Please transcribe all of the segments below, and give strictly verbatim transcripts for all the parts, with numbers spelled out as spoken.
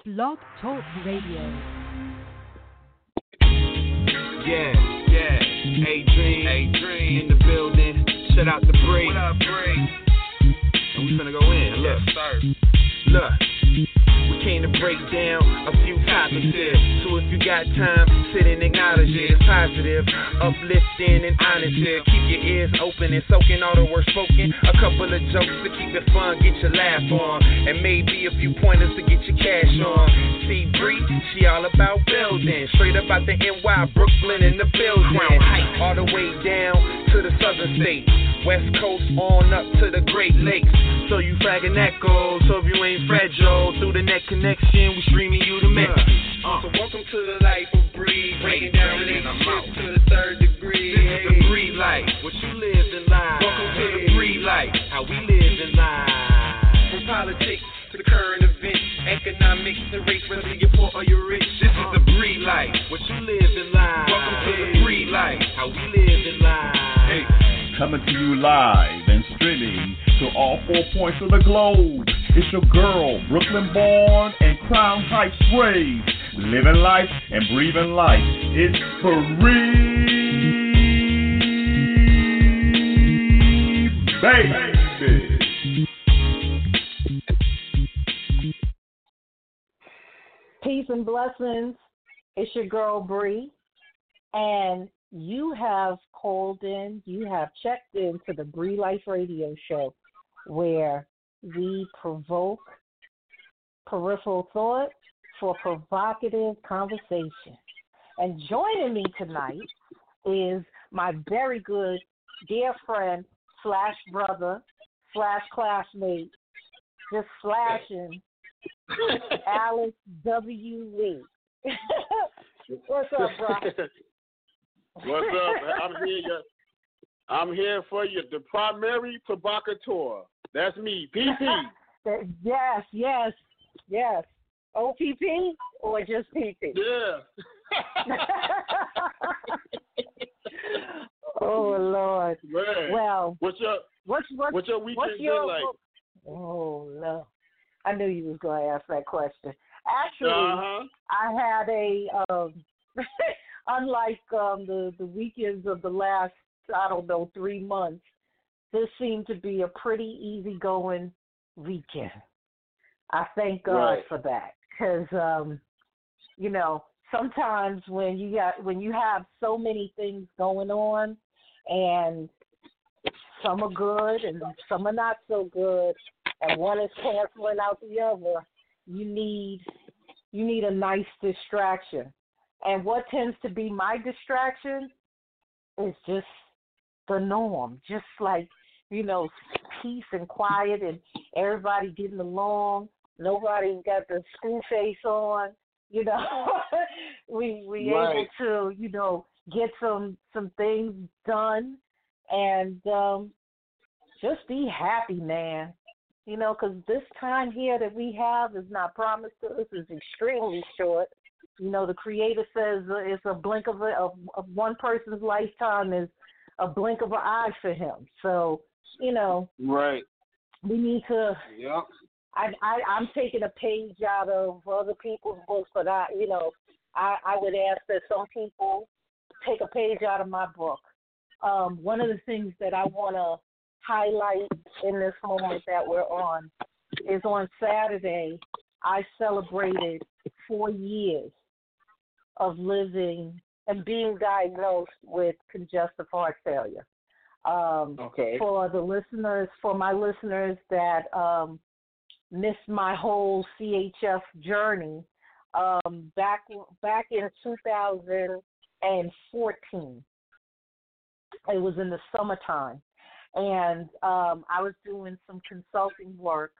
Blog Talk Radio. Yeah, yeah. A-Dream, A-Dream in the building. Shout out to Bree. What up, Bree? And we finna go in. Look, yes, sir. Look. We came to break down a few topics here. So if you got time, sit and acknowledge it. It's positive, uplifting, and honest here. Keep your ears open and soaking all the words spoken. A couple of jokes to keep it fun, get your laugh on. And maybe a few pointers to get your cash on. See Bree, she all about building. Straight up out the N Y, Brooklyn in the building. All the way down to the southern states. West Coast on up to the Great Lakes. So you flagging echoes, so if you ain't fragile. Through the net connection, we streaming you the message. Uh, so welcome to the life of Bree. Breaking down relationships to the third degree. This is the Bree life, what you live in life. Welcome to the Bree life, how we live in life. From politics to the current events, economics and race, whether you're poor or you're rich. This is the Bree life, what you live in life. Welcome to the Bree life, how we live in life. Hey. Coming to you live and streaming to all four points of the globe. It's your girl, Brooklyn born and Crown Heights raised. Living life and breathing life. It's free, baby. Peace and blessings. It's your girl, Bree. And you have called in, you have checked into the Bree Life Radio Show, where we provoke peripheral thought for provocative conversation. And joining me tonight is my very good dear friend slash brother slash classmate, just slashing, Alex W. Lee. What's up, bro? What's up? I'm here. I'm here for you. The primary provocateur. That's me, P P. Yes, yes, yes. O P P or just P P? Yeah. Oh Lord. Man. Well, what's your what's what's, what's your weekend what's your, been like? Oh no, I knew you was going to ask that question. Actually, uh-huh. I had a. Um, Unlike um, the, the weekends of the last, I don't know, three months, this seemed to be a pretty easygoing weekend. I thank God right. for that, because um, you know, sometimes when you got when you have so many things going on, and some are good and some are not so good, and one is canceling out the other, you need you need a nice distraction. And what tends to be my distraction is just the norm, just like, you know, peace and quiet and everybody getting along. Nobody's got the screw face on, you know. we we right. able to, you know, get some some things done and um, just be happy, man. You know, because this time here that we have is not promised to us, is extremely short. You know, the Creator says uh, it's a blink of, a, of, of one person's lifetime is a blink of an eye for him. So, you know, right. we need to. Yep. I, I I'm taking a page out of other people's books, but I, you know, I, I would ask that some people take a page out of my book. Um, one of the things that I want to highlight in this moment that we're on is on Saturday, I celebrated four years of living and being diagnosed with congestive heart failure. Um, okay. For the listeners, for my listeners that um, missed my whole C H F journey, um, back back in two thousand fourteen, it was in the summertime, and um, I was doing some consulting work,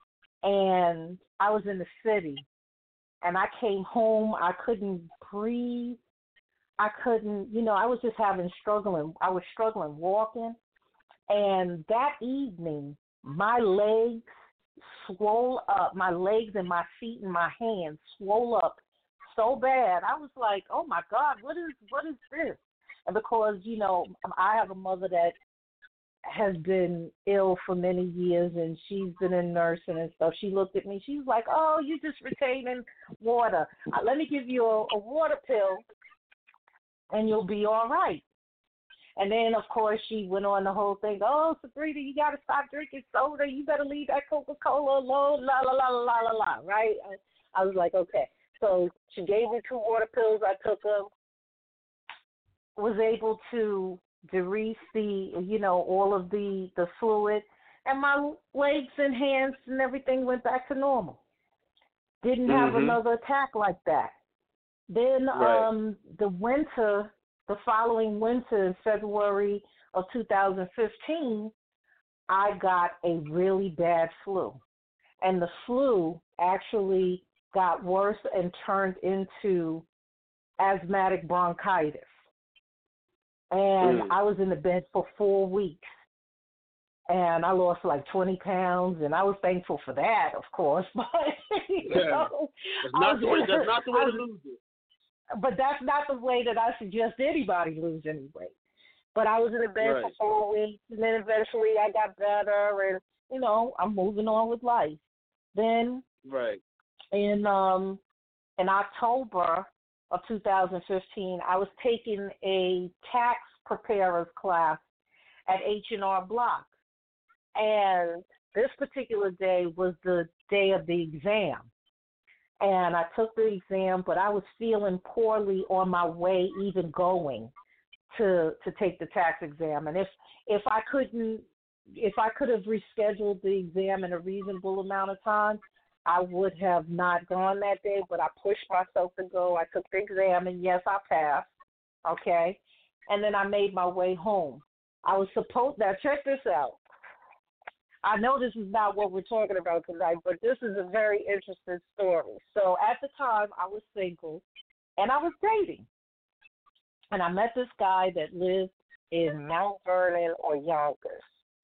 and I was in the city. And I came home, I couldn't breathe. I couldn't, you know, I was just having struggling. I was struggling walking. And that evening, my legs swole up, my legs and my feet and my hands swole up so bad. I was like, oh my God, what is what is this? And because, you know, I have a mother that has been ill for many years, and she's been in nursing and stuff. She looked at me. She's like, "Oh, you just retaining water. Uh, let me give you a, a water pill, and you'll be all right." And then, of course, she went on the whole thing. "Oh, Sabrina, you got to stop drinking soda. You better leave that Coca-Cola alone, la, la, la, la, la, la," right? I, I was like, okay. So she gave me two water pills. I took them. Was able to decrease the, you know, all of the, the fluid, and my legs and hands and everything went back to normal. Didn't have mm-hmm. another attack like that. Then right. um, the winter, the following winter in February of two thousand fifteen, I got a really bad flu. And the flu actually got worse and turned into asthmatic bronchitis. And mm. I was in the bed for four weeks. And I lost like twenty pounds, and I was thankful for that, of course. But, you yeah. know, that's, not the way, was, that's not the way was, to lose it. But that's not the way that I suggest anybody lose any weight. But I was in the bed right. for four weeks, and then eventually I got better, and, you know, I'm moving on with life. Then right. in um in October of two thousand fifteen, I was taking a tax preparer's class at H and R Block. And this particular day was the day of the exam. And I took the exam, but I was feeling poorly on my way even going to to take the tax exam. And if if I couldn't if I could have rescheduled the exam in a reasonable amount of time, I would have not gone that day, but I pushed myself to go. I took the exam, and yes, I passed, okay? And then I made my way home. I was supposed, now check this out. I know this is not what we're talking about tonight, but this is a very interesting story. So at the time, I was single, and I was dating. And I met this guy that lived in Mount Vernon or Yonkers.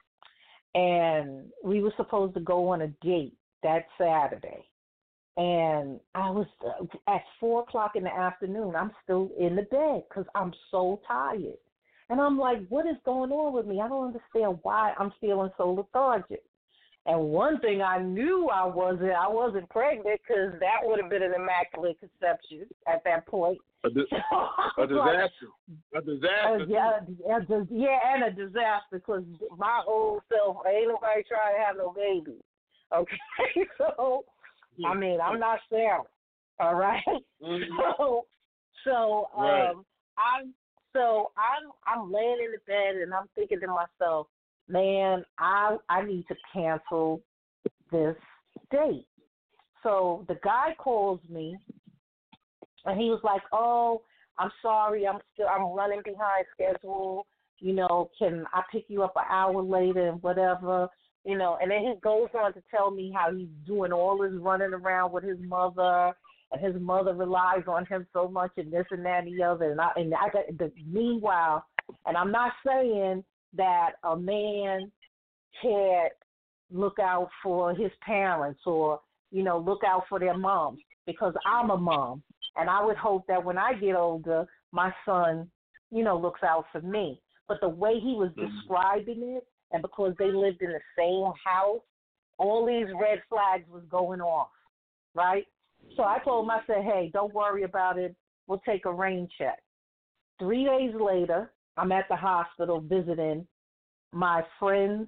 And we were supposed to go on a date that Saturday. And I was uh, at four o'clock in the afternoon. I'm still in the bed because I'm so tired. And I'm like, what is going on with me? I don't understand why I'm feeling so lethargic. And one thing I knew I wasn't, I wasn't pregnant because that would have been an immaculate conception at that point. A, di- a disaster. Like, a disaster. Uh, yeah, a, yeah, and a disaster because my whole self, ain't nobody trying to have no baby. Okay, so, yeah. I mean, I'm not Sarah, all right? Mm-hmm. So, so um, right. I'm so I'm I'm laying in the bed and I'm thinking to myself, man, I I need to cancel this date. So the guy calls me, and he was like, "Oh, I'm sorry, I'm still I'm running behind schedule. You know, can I pick you up an hour later and whatever." You know, and then he goes on to tell me how he's doing all his running around with his mother, and his mother relies on him so much, and this and that and the other. And I, and I got the meanwhile, and I'm not saying that a man can't look out for his parents or, you know, look out for their moms, because I'm a mom, and I would hope that when I get older, my son, you know, looks out for me. But the way he was describing it, and because they lived in the same house, all these red flags was going off, right? So I told him, I said, hey, don't worry about it. We'll take a rain check. Three days later, I'm at the hospital visiting my friend's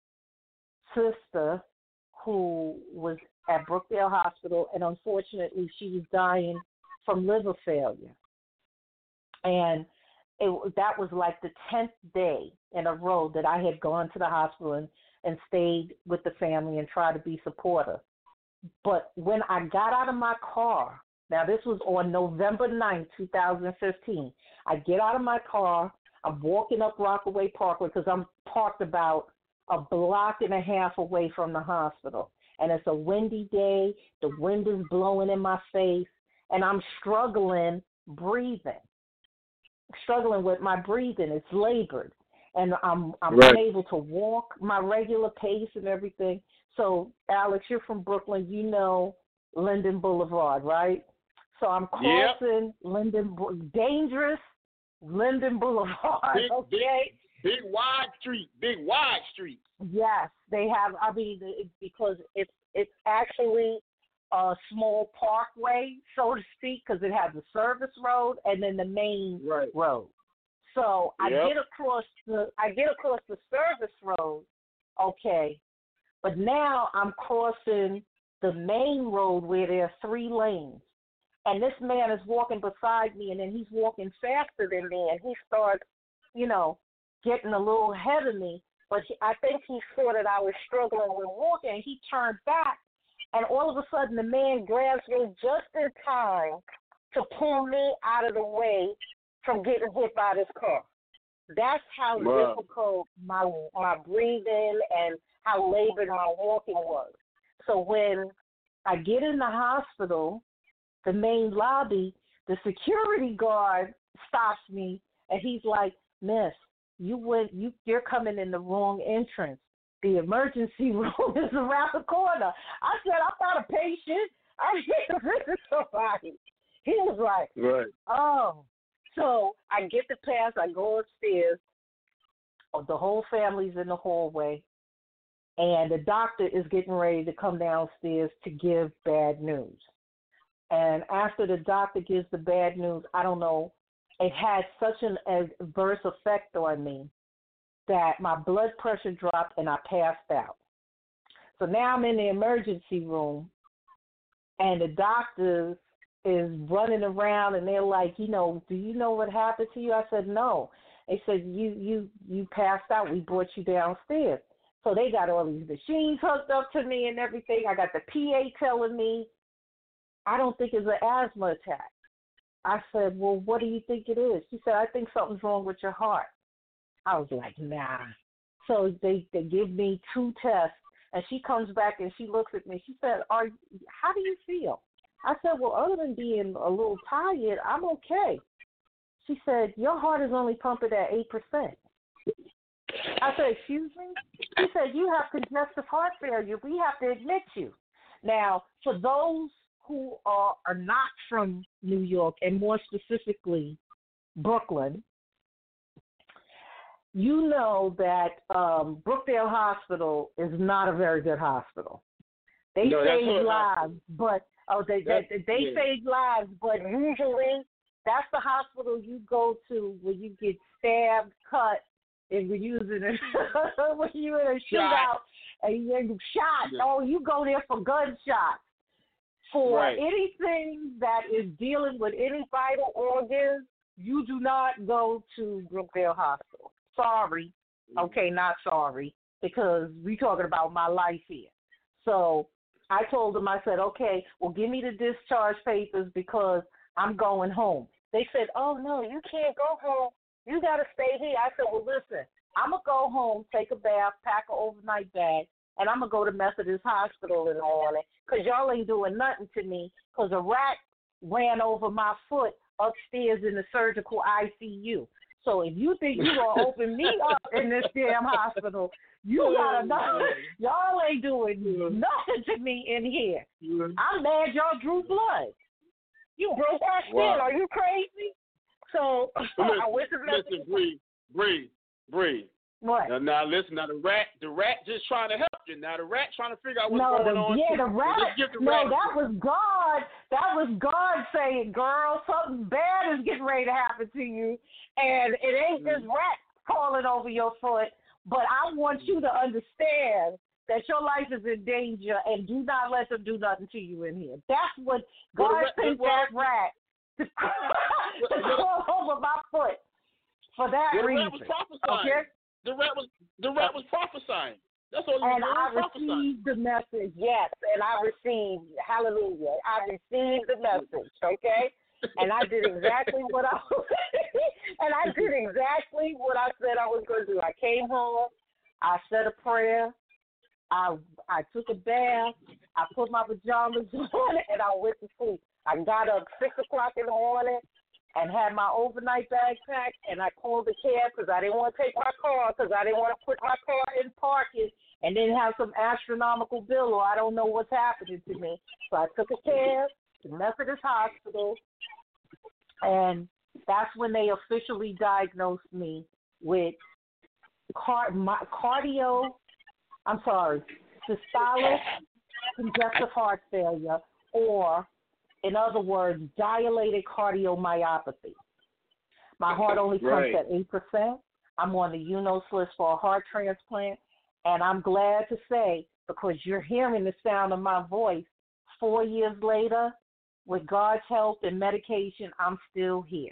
sister who was at Brookdale Hospital, and unfortunately she was dying from liver failure. And it, that was like the tenth day in a row that I had gone to the hospital and, and stayed with the family and tried to be supportive. But when I got out of my car, now this was on November ninth, twenty fifteen, I get out of my car, I'm walking up Rockaway Parkway because I'm parked about a block and a half away from the hospital. And it's a windy day, the wind is blowing in my face, and I'm struggling breathing. Struggling with my breathing. It's labored. And I'm I'm right. unable to walk my regular pace and everything. So, Alex, you're from Brooklyn. You know Linden Boulevard, right? So I'm crossing yep. Linden, dangerous Linden Boulevard, big, okay? big wide street, big wide street. Yes, they have. I mean, it, because it's it's actually a small parkway, so to speak, because it has the service road and then the main right. road. So I yep. get across the I get across the service road, okay, but now I'm crossing the main road where there are three lanes, and this man is walking beside me, and then he's walking faster than me, and he starts, you know, getting a little ahead of me. But he, I think he saw that I was struggling with walking, and he turned back, and all of a sudden the man grabs me just in time to pull me out of the way from getting hit by this car. That's how wow. difficult my my breathing and how labored my walking was. So when I get in the hospital, the main lobby, the security guard stops me, and he's like, "Miss, you went, you you're coming in the wrong entrance. The emergency room is around the corner." I said, "I'm not a patient. I'm here to visit somebody." He was like, right. "Oh." So I get the pass, I go upstairs, the whole family's in the hallway, and the doctor is getting ready to come downstairs to give bad news. And after the doctor gives the bad news, I don't know, it had such an adverse effect on me that my blood pressure dropped and I passed out. So now I'm in the emergency room, and the doctors is running around, and they're like, you know, "Do you know what happened to you?" I said, "No." They said, you you you passed out. We brought you downstairs. So they got all these machines hooked up to me and everything. I got the P A telling me, "I don't think it's an asthma attack." I said, "Well, what do you think it is?" She said, "I think something's wrong with your heart." I was like, nah. So they, they give me two tests, and she comes back and she looks at me. She said, "Are how do you feel?" I said, "Well, other than being a little tired, I'm okay." She said, "Your heart is only pumping at eight percent. I said, "Excuse me?" She said, "You have congestive heart failure. We have to admit you." Now, for those who are, are not from New York, and more specifically Brooklyn, you know that um, Brookdale Hospital is not a very good hospital. They no, save lives, but oh, they they, they yeah. save lives, but usually that's the hospital you go to when you get stabbed, cut, and we're using it when you're in a shootout and you're shot. Yeah. Oh, you go there for gunshots. For right. anything that is dealing with any vital organs, you do not go to Brookdale Hospital. Sorry. Okay, not sorry, because we're talking about my life here. So I told them, I said, "Okay, well, give me the discharge papers because I'm going home." They said, "Oh, no, you can't go home. You got to stay here." I said, "Well, listen, I'm going to go home, take a bath, pack an overnight bag, and I'm going to go to Methodist Hospital in the morning because y'all ain't doing nothing to me because a rat ran over my foot upstairs in the surgical I C U. So if you think you're going to open me up in this damn hospital, you got to know y'all ain't doing nothing to me in here. I'm mad y'all drew blood. You broke our skin. Wow. Are you crazy?" So listen, I went to listen, Bree, Bree, Bree. What? Now, now, listen. Now the rat, the rat just trying to help you. Now the rat trying to figure out what's no, going the, on. Yeah, the rat. The no, rat that was God. That was God saying, "Girl, something bad is getting ready to happen to you, and it ain't mm-hmm. this rat crawling over your foot. But I want you to understand that your life is in danger, and do not let them do nothing to you in here." That's what God well, sent well, that rat to, to crawl over my foot for that well, reason. The rat was prophesying. Okay? The rat was the rat was prophesying. That's all. And was I prophesying. received the message, yes, and I received, hallelujah, I received the message, okay? And I did exactly what I and I did exactly what I said I was going to do. I came home, I said a prayer, I I took a bath, I put my pajamas on, and I went to sleep. I got up six o'clock in the morning and had my overnight bag packed, and I called the cab because I didn't want to take my car because I didn't want to put my car in parking and then have some astronomical bill or I don't know what's happening to me. So I took a cab to Methodist Hospital, and that's when they officially diagnosed me with car, my, cardio, I'm sorry, systolic congestive heart failure, or, in other words, dilated cardiomyopathy. My heart only pumps Right. at eight percent. I'm on the U N O S list for a heart transplant, and I'm glad to say, because you're hearing the sound of my voice, four years later, with God's help and medication, I'm still here.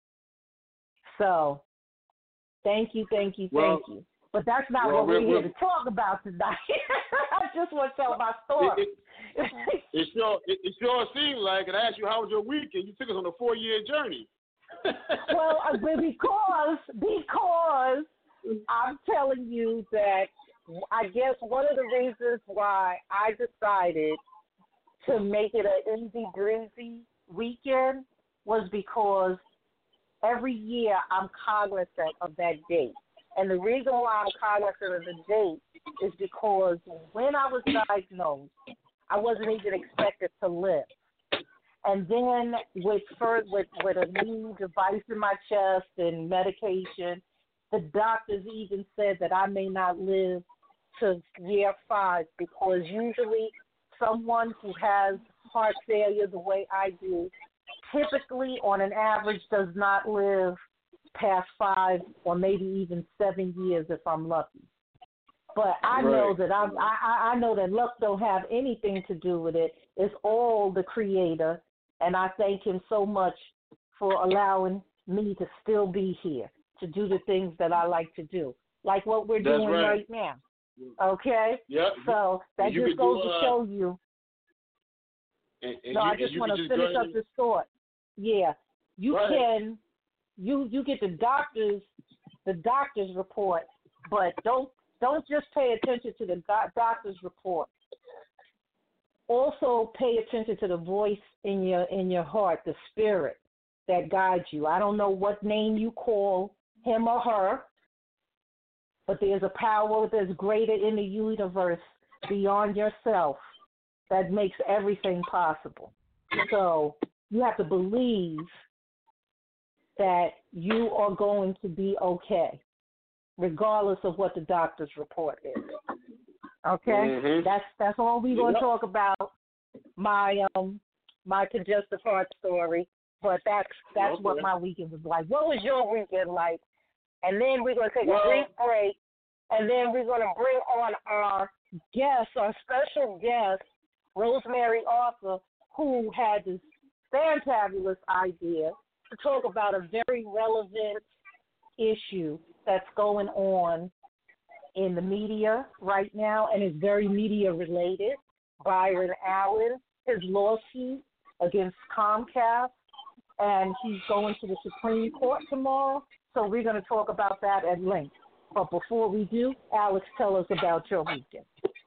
So, thank you, thank you, Well, thank you. But that's not well, what we're, we're- here we're- to talk about tonight. I just want to tell my story. It, it, it sure it, it sure seemed like, and I asked you how was your weekend. You took us on a four year journey. Well, uh, because because I'm telling you that I guess one of the reasons why I decided to make it an easy breezy weekend was because every year I'm cognizant of that date. And the reason why I'm cognizant of the date is because when I was diagnosed, I wasn't even expected to live. And then with first, with with a new device in my chest and medication, the doctors even said that I may not live to year five, because usually someone who has heart failure the way I do typically on an average does not live past five or maybe even seven years if I'm lucky. But I know Right. that I'm, I I know that luck don't have anything to do with it. It's all the Creator, and I thank Him so much for allowing me to still be here to do the things that I like to do, like what we're That's doing right. right now. Okay, Yep. so that You just could goes do, to uh, show you. And, and No, you, I and just you want could to just finish go up ahead this thought. Yeah, you Go ahead. can, you you get the doctor's the doctor's report, but don't don't just pay attention to the doc- doctor's report. Also, pay attention to the voice in your in your heart, the spirit that guides you. I don't know what name you call him or her, but there's a power that's greater in the universe beyond yourself that makes everything possible. So you have to believe that you are going to be okay, regardless of what the doctor's report is. Okay, Mhm. that's that's all we're going to Yep. talk about. My um my congestive heart story, but that's that's Okay. what my weekend was like. What was your weekend like? And then we're going to take Well- a brief break, and then we're going to bring on our guest, our special guest, Rosemary Arthur, who had this fantabulous idea to talk about a very relevant issue that's going on in the media right now, and is very media related. Byron Allen, his lawsuit against Comcast, and he's going to the Supreme Court tomorrow. So we're going to talk about that at length. But before we do, Alex, tell us about your weekend.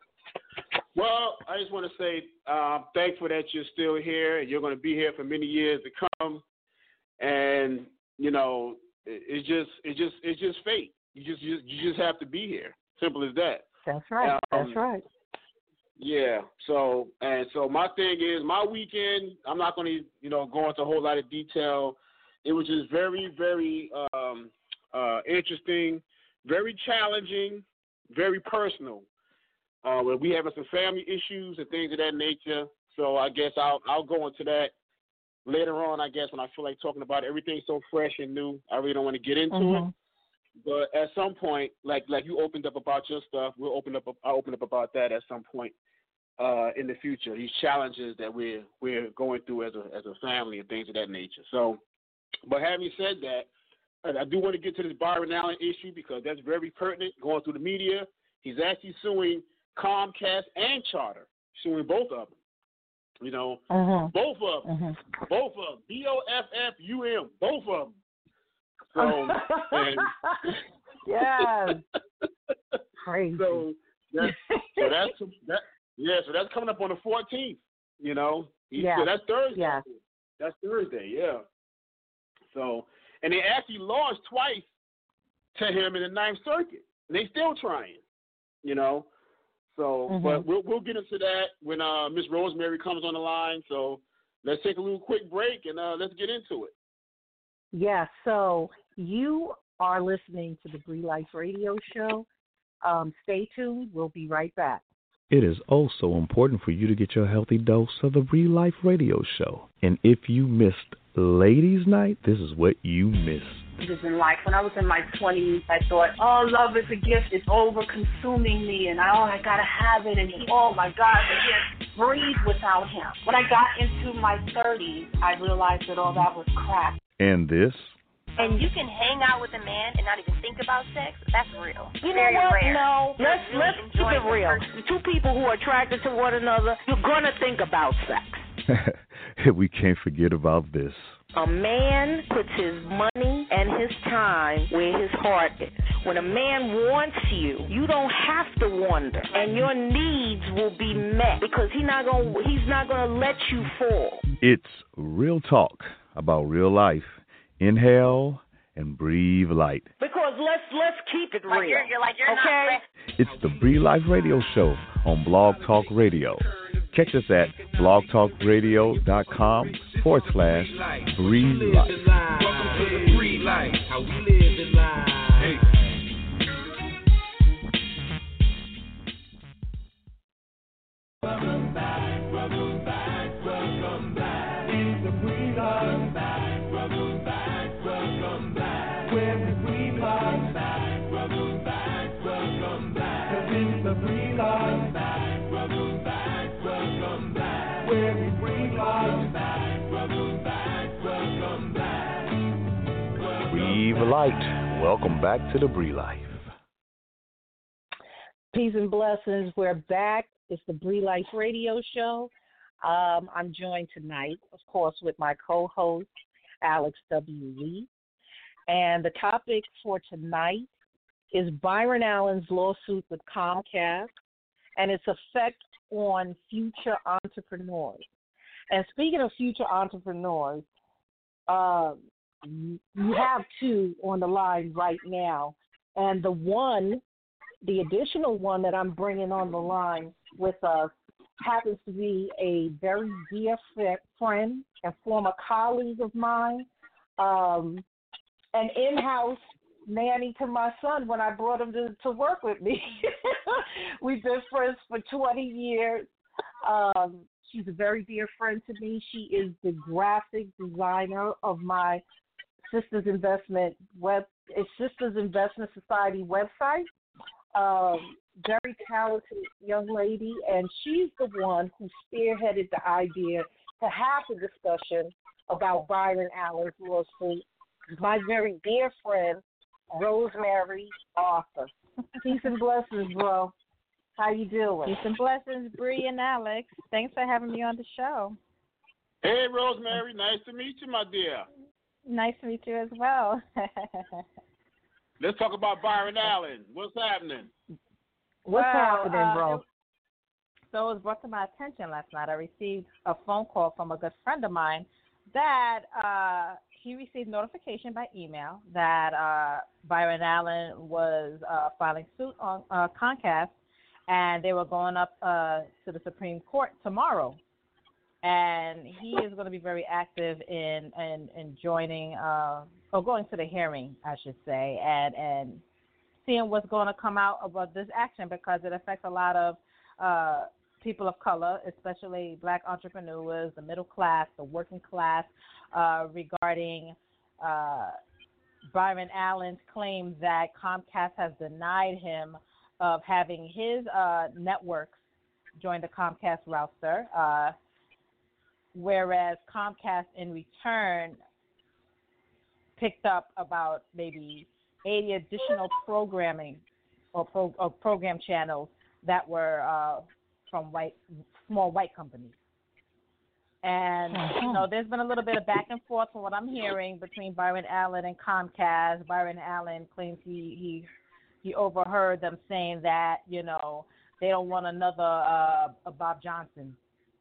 Well, I just want to say uh, I'm thankful that you're still here, and you're going to be here for many years to come. And you know, it, it's just, it's just, it's just fate. You just, you, you just have to be here. Simple as that. That's right. Um, That's right. Yeah. So, and so my thing is, my weekend, I'm not going to, you know, go into a whole lot of detail. It was just very, very um, uh, interesting, very challenging, very personal. Uh, where we having some family issues and things of that nature. So I guess I'll I'll go into that later on. I guess when I feel like talking about it. Everything's so fresh and new, I really don't want to get into Mhm. it. But at some point, like like you opened up about your stuff, we'll open up. I'll open up about that at some point uh, in the future. These challenges that we're we're going through as a as a family and things of that nature. So, but having said that, and I do want to get to this Byron Allen issue because that's very pertinent. Going through the media, he's actually suing Comcast and Charter, suing both of them. You know, Mhm. both of them, Mhm. both of them, B O F F U M, both of them. So, and, yes. Crazy. so, that, so that's that. Yeah, so that's coming up on the fourteenth. You know, He- Yeah. so that's Thursday. Yeah. That's Thursday. Yeah. So, and they actually lost twice to him in the Ninth Circuit. And they still trying. You know. So, Mhm. but we'll we'll get into that when uh, Miss Rosemary comes on the line. So, let's take a little quick break and uh, let's get into it. Yeah, so you are listening to the Bree Life Radio Show. Um, stay tuned. We'll be right back. It is also important for you to get your healthy dose of the Bree Life Radio Show. And if you missed Ladies Night, this is what you missed. In life, when I was in my twenties, I thought, oh, love is a gift. It's over-consuming me, and I, oh, I gotta have it. And he, oh my God, I can't breathe without him. When I got into my thirties, I realized that all that was crap. And this. And you can hang out with a man and not even think about sex. That's real. You Very know what? rare. No, let's really let's keep it real. Two people who are attracted to one another, you're gonna think about sex. We can't forget about this. A man puts his money and his time where his heart is. When a man wants you, you don't have to wonder, and your needs will be met because he's not gonna he's not gonna let you fall. It's real talk about real life. Inhale and breathe light. Because let's let's keep it real. Like you're, you're like you're okay? not It's the Bree Life Radio Show on Blog Talk Radio. Check us at blogtalkradio.com forward slash Breathe Life. Welcome to the Bree Life, how we live in life. Hey. Welcome back, welcome back, welcome back. It's the Bree Life. Back, welcome back, welcome back. Where we breathe life. Back, welcome back, welcome back. 'Cause it's the Bree Life. Back, welcome back, welcome back. Where we breathe life. Back, welcome back, welcome back. Breathe light. Welcome back to the Bree Life. Peace and blessings. We're back. It's the Bree Life Radio Show. Um, I'm joined tonight, of course, with my co-host, Alex W. Lee. And the topic for tonight is Byron Allen's lawsuit with Comcast and its effect on future entrepreneurs. And speaking of future entrepreneurs, uh, you have two on the line right now. And the one, the additional one that I'm bringing on the line with us happens to be a very dear friend and former colleague of mine, um, an in-house nanny to my son when I brought him to, to work with me. We've been friends for twenty years. Um, she's a very dear friend to me. She is the graphic designer of my Sisters Investment web, Sisters Investment Society website. Um, very talented young lady, and she's the one who spearheaded the idea to have the discussion about Byron Allen's lawsuit. My very dear friend, Rosemary Arthur. Peace and blessings, bro. How you doing? Peace and blessings, Bree and Alex. Thanks for having me on the show. Hey, Rosemary. Nice to meet you, my dear. Nice to meet you as well. Let's talk about Byron Allen. What's happening? What's well, happening, uh, bro? It, so it was brought to my attention last night. I received a phone call from a good friend of mine that uh, he received notification by email that uh, Byron Allen was uh, filing suit on uh, Comcast, and they were going up uh, to the Supreme Court tomorrow. And he is going to be very active in in, in joining uh, or going to the hearing, I should say, and and seeing what's going to come out about this action because it affects a lot of uh, people of color, especially black entrepreneurs, the middle class, the working class, uh, regarding uh, Byron Allen's claim that Comcast has denied him of having his uh, networks join the Comcast roster. Uh, Whereas Comcast, in return, picked up about maybe eighty additional programming or, pro, or program channels that were uh, from white, small white companies. And, you know, there's been a little bit of back and forth from what I'm hearing between Byron Allen and Comcast. Byron Allen claims he, he, he overheard them saying that, you know, they don't want another uh, Bob Johnson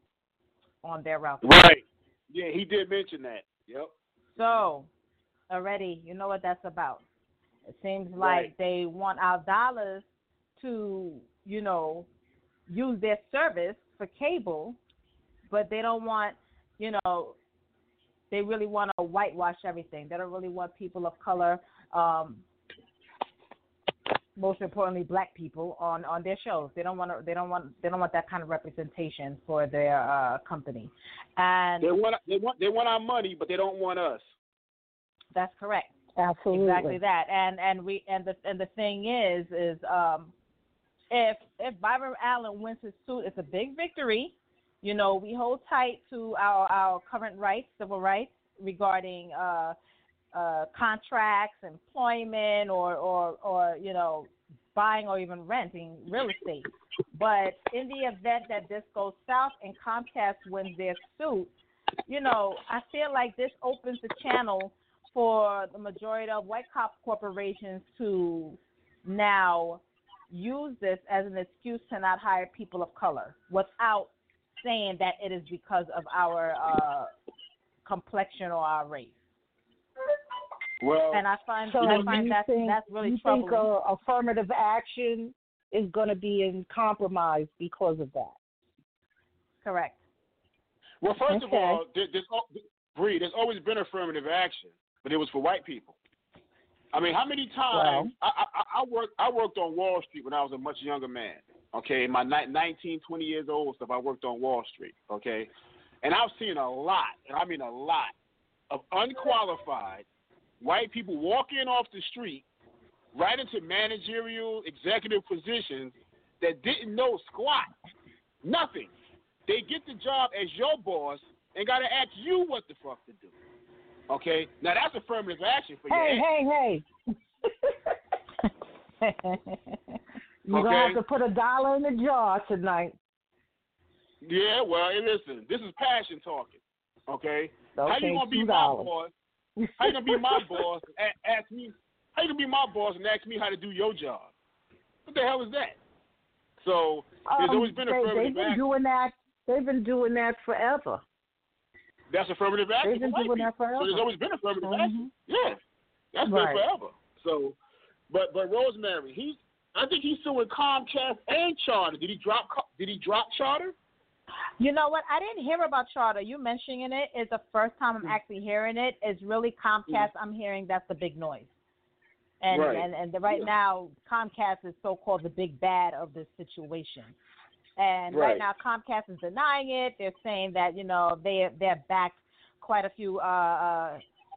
on their route. Right. Yeah, he did mention that. Yep. So, already, you know what that's about. It seems like right. they want our dollars to, you know, use their service for cable, but they don't want, you know, they really want to whitewash everything. They don't really want people of color um, most importantly, black people on, on their shows. They don't want to, they don't want they don't want that kind of representation for their uh, company. And they want they want they want our money, but they don't want us. That's correct. Absolutely. Exactly that. And and we and the and the thing is is um, if if Byron Allen wins his suit, it's a big victory. You know, we hold tight to our, our current rights, civil rights, regarding uh, uh, contracts, employment, or, or, or, you know, buying or even renting real estate. But in the event that this goes south and Comcast wins their suit, you know, I feel like this opens the channel for the majority of white cop corporations to now use this as an excuse to not hire people of color without saying that it is because of our uh, complexion or our race. Well, and I find so I find that think, that's really you troubling. think uh, affirmative action is going to be in compromise because of that? Correct. Well, first okay. of all, there, there's, Bree, there's always been affirmative action, but it was for white people. I mean, how many times well, I, I, I worked I worked on Wall Street when I was a much younger man. Okay, my nineteen, twenty years old stuff, I worked on Wall Street. Okay, and I've seen a lot, and I mean a lot, of unqualified white people walk in off the street right into managerial executive positions that didn't know squat, nothing. They get the job as your boss and got to ask you what the fuck to do. Okay, now that's affirmative action for hey, your Hey, hey, hey. You're okay. going to have to put a dollar in the jar tonight. Yeah, well, hey, listen, this is passion talking, okay? okay how you going to be my boss? How you going to be my boss and ask me, how you going to be my boss and ask me how to do your job? What the hell is that? So, there's um, always been they, affirmative they've been action. Doing that, they've been doing that forever. That's affirmative action They've been for white doing people. that forever. So there's always been affirmative mm-hmm. action. Yeah, that's right. been forever. So, but but Rosemary, he's I think he's suing Comcast and Charter. Did he drop? Did he drop Charter? You know what? I didn't hear about Charter. You mentioning it is the first time I'm actually hearing it. It's really Comcast. I'm hearing that's the big noise. And right. and, and the, right yeah. now, Comcast is so-called the big bad of this situation. And right. right now, Comcast is denying it. They're saying that, you know, they, they're backed quite a few uh, uh,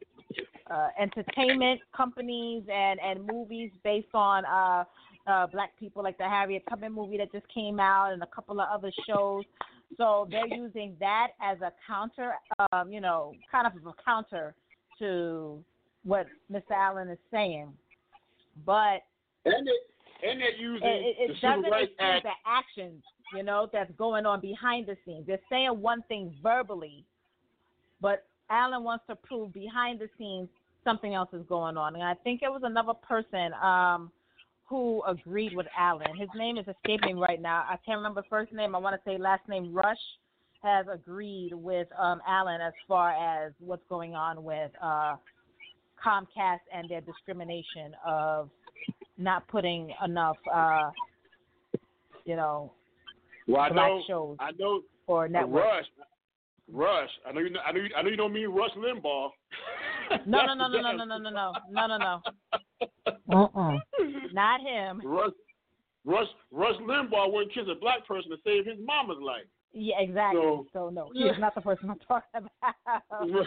uh, entertainment companies and, and movies based on uh, uh, black people, like the Harriet Tubman movie that just came out and a couple of other shows. So they're using that as a counter, um, you know, kind of a counter to what Mister Allen is saying. But and it, and they're using it, it, the it Civil doesn't Rights excuse Act. the actions, you know, that's going on behind the scenes. They're saying one thing verbally, but Allen wants to prove behind the scenes something else is going on. And I think it was another person um, who agreed with Allen. His name is escaping right now. I can't remember first name. I want to say last name Rush has agreed with um, Allen as far as what's going on with uh, Comcast and their discrimination of not putting enough, uh, you know, well, I black know, shows I know, or networks. Rush, Rush. I know you. I know. You, I know you don't mean Rush Limbaugh. No, no, no, no, no, no, no, no, no, no, no, no. Uh-uh. Not him. Rush, Rush, Rush Limbaugh wouldn't kiss a black person to save his mama's life. Yeah, exactly. So, so no, he's not the person I'm talking about.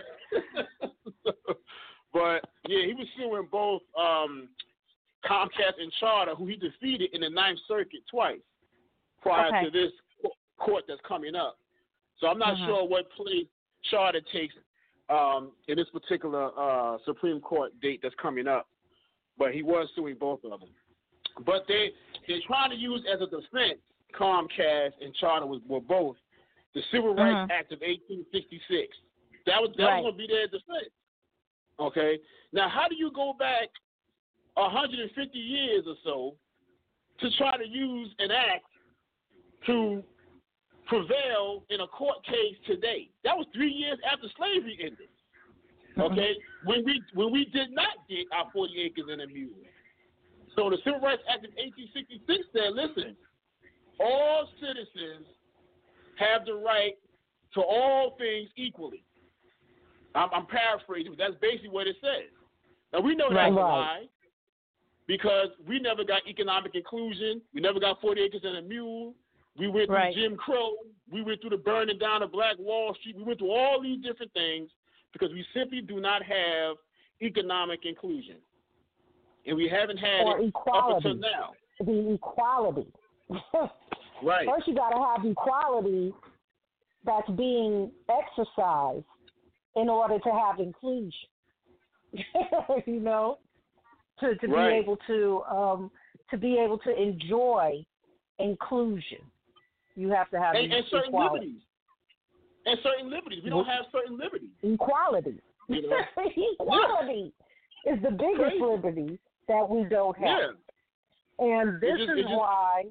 But yeah, he was suing both um, Comcast and Charter, who he defeated in the Ninth Circuit twice prior okay. to this court that's coming up. So I'm not uh-huh. sure what place Charter takes um, in this particular uh, Supreme Court date that's coming up. But he was suing both of them. But they, they're trying to use as a defense, Comcast and Charter was, were both the Civil Rights uh-huh. Act of eighteen sixty-six. That was that right. was going to be their defense. Okay? Now, how do you go back one hundred fifty years or so to try to use an act to prevail in a court case today? That was three years after slavery ended. Okay? when we when we did not get our forty acres and a mule. So the Civil Rights Act of eighteen sixty-six said, listen, all citizens have the right to all things equally. I'm, I'm paraphrasing, but that's basically what it says. Now, we know that's right. a lie. because we never got economic inclusion. We never got forty acres and a mule. We went through Right. Jim Crow. We went through the burning down of Black Wall Street. We went through all these different things because we simply do not have economic inclusion. And we haven't had Or it equality. up until now. The equality. Right. First, you got to have equality that's being exercised in order to have inclusion. you know, to to Right. be able to um, to be able to enjoy inclusion, you have to have And, and certain equality. liberties. And certain liberties. We don't have certain liberties. Equality. You know? Equality is the biggest Crazy. liberty that we don't have. Yeah. And this just- is it just- why,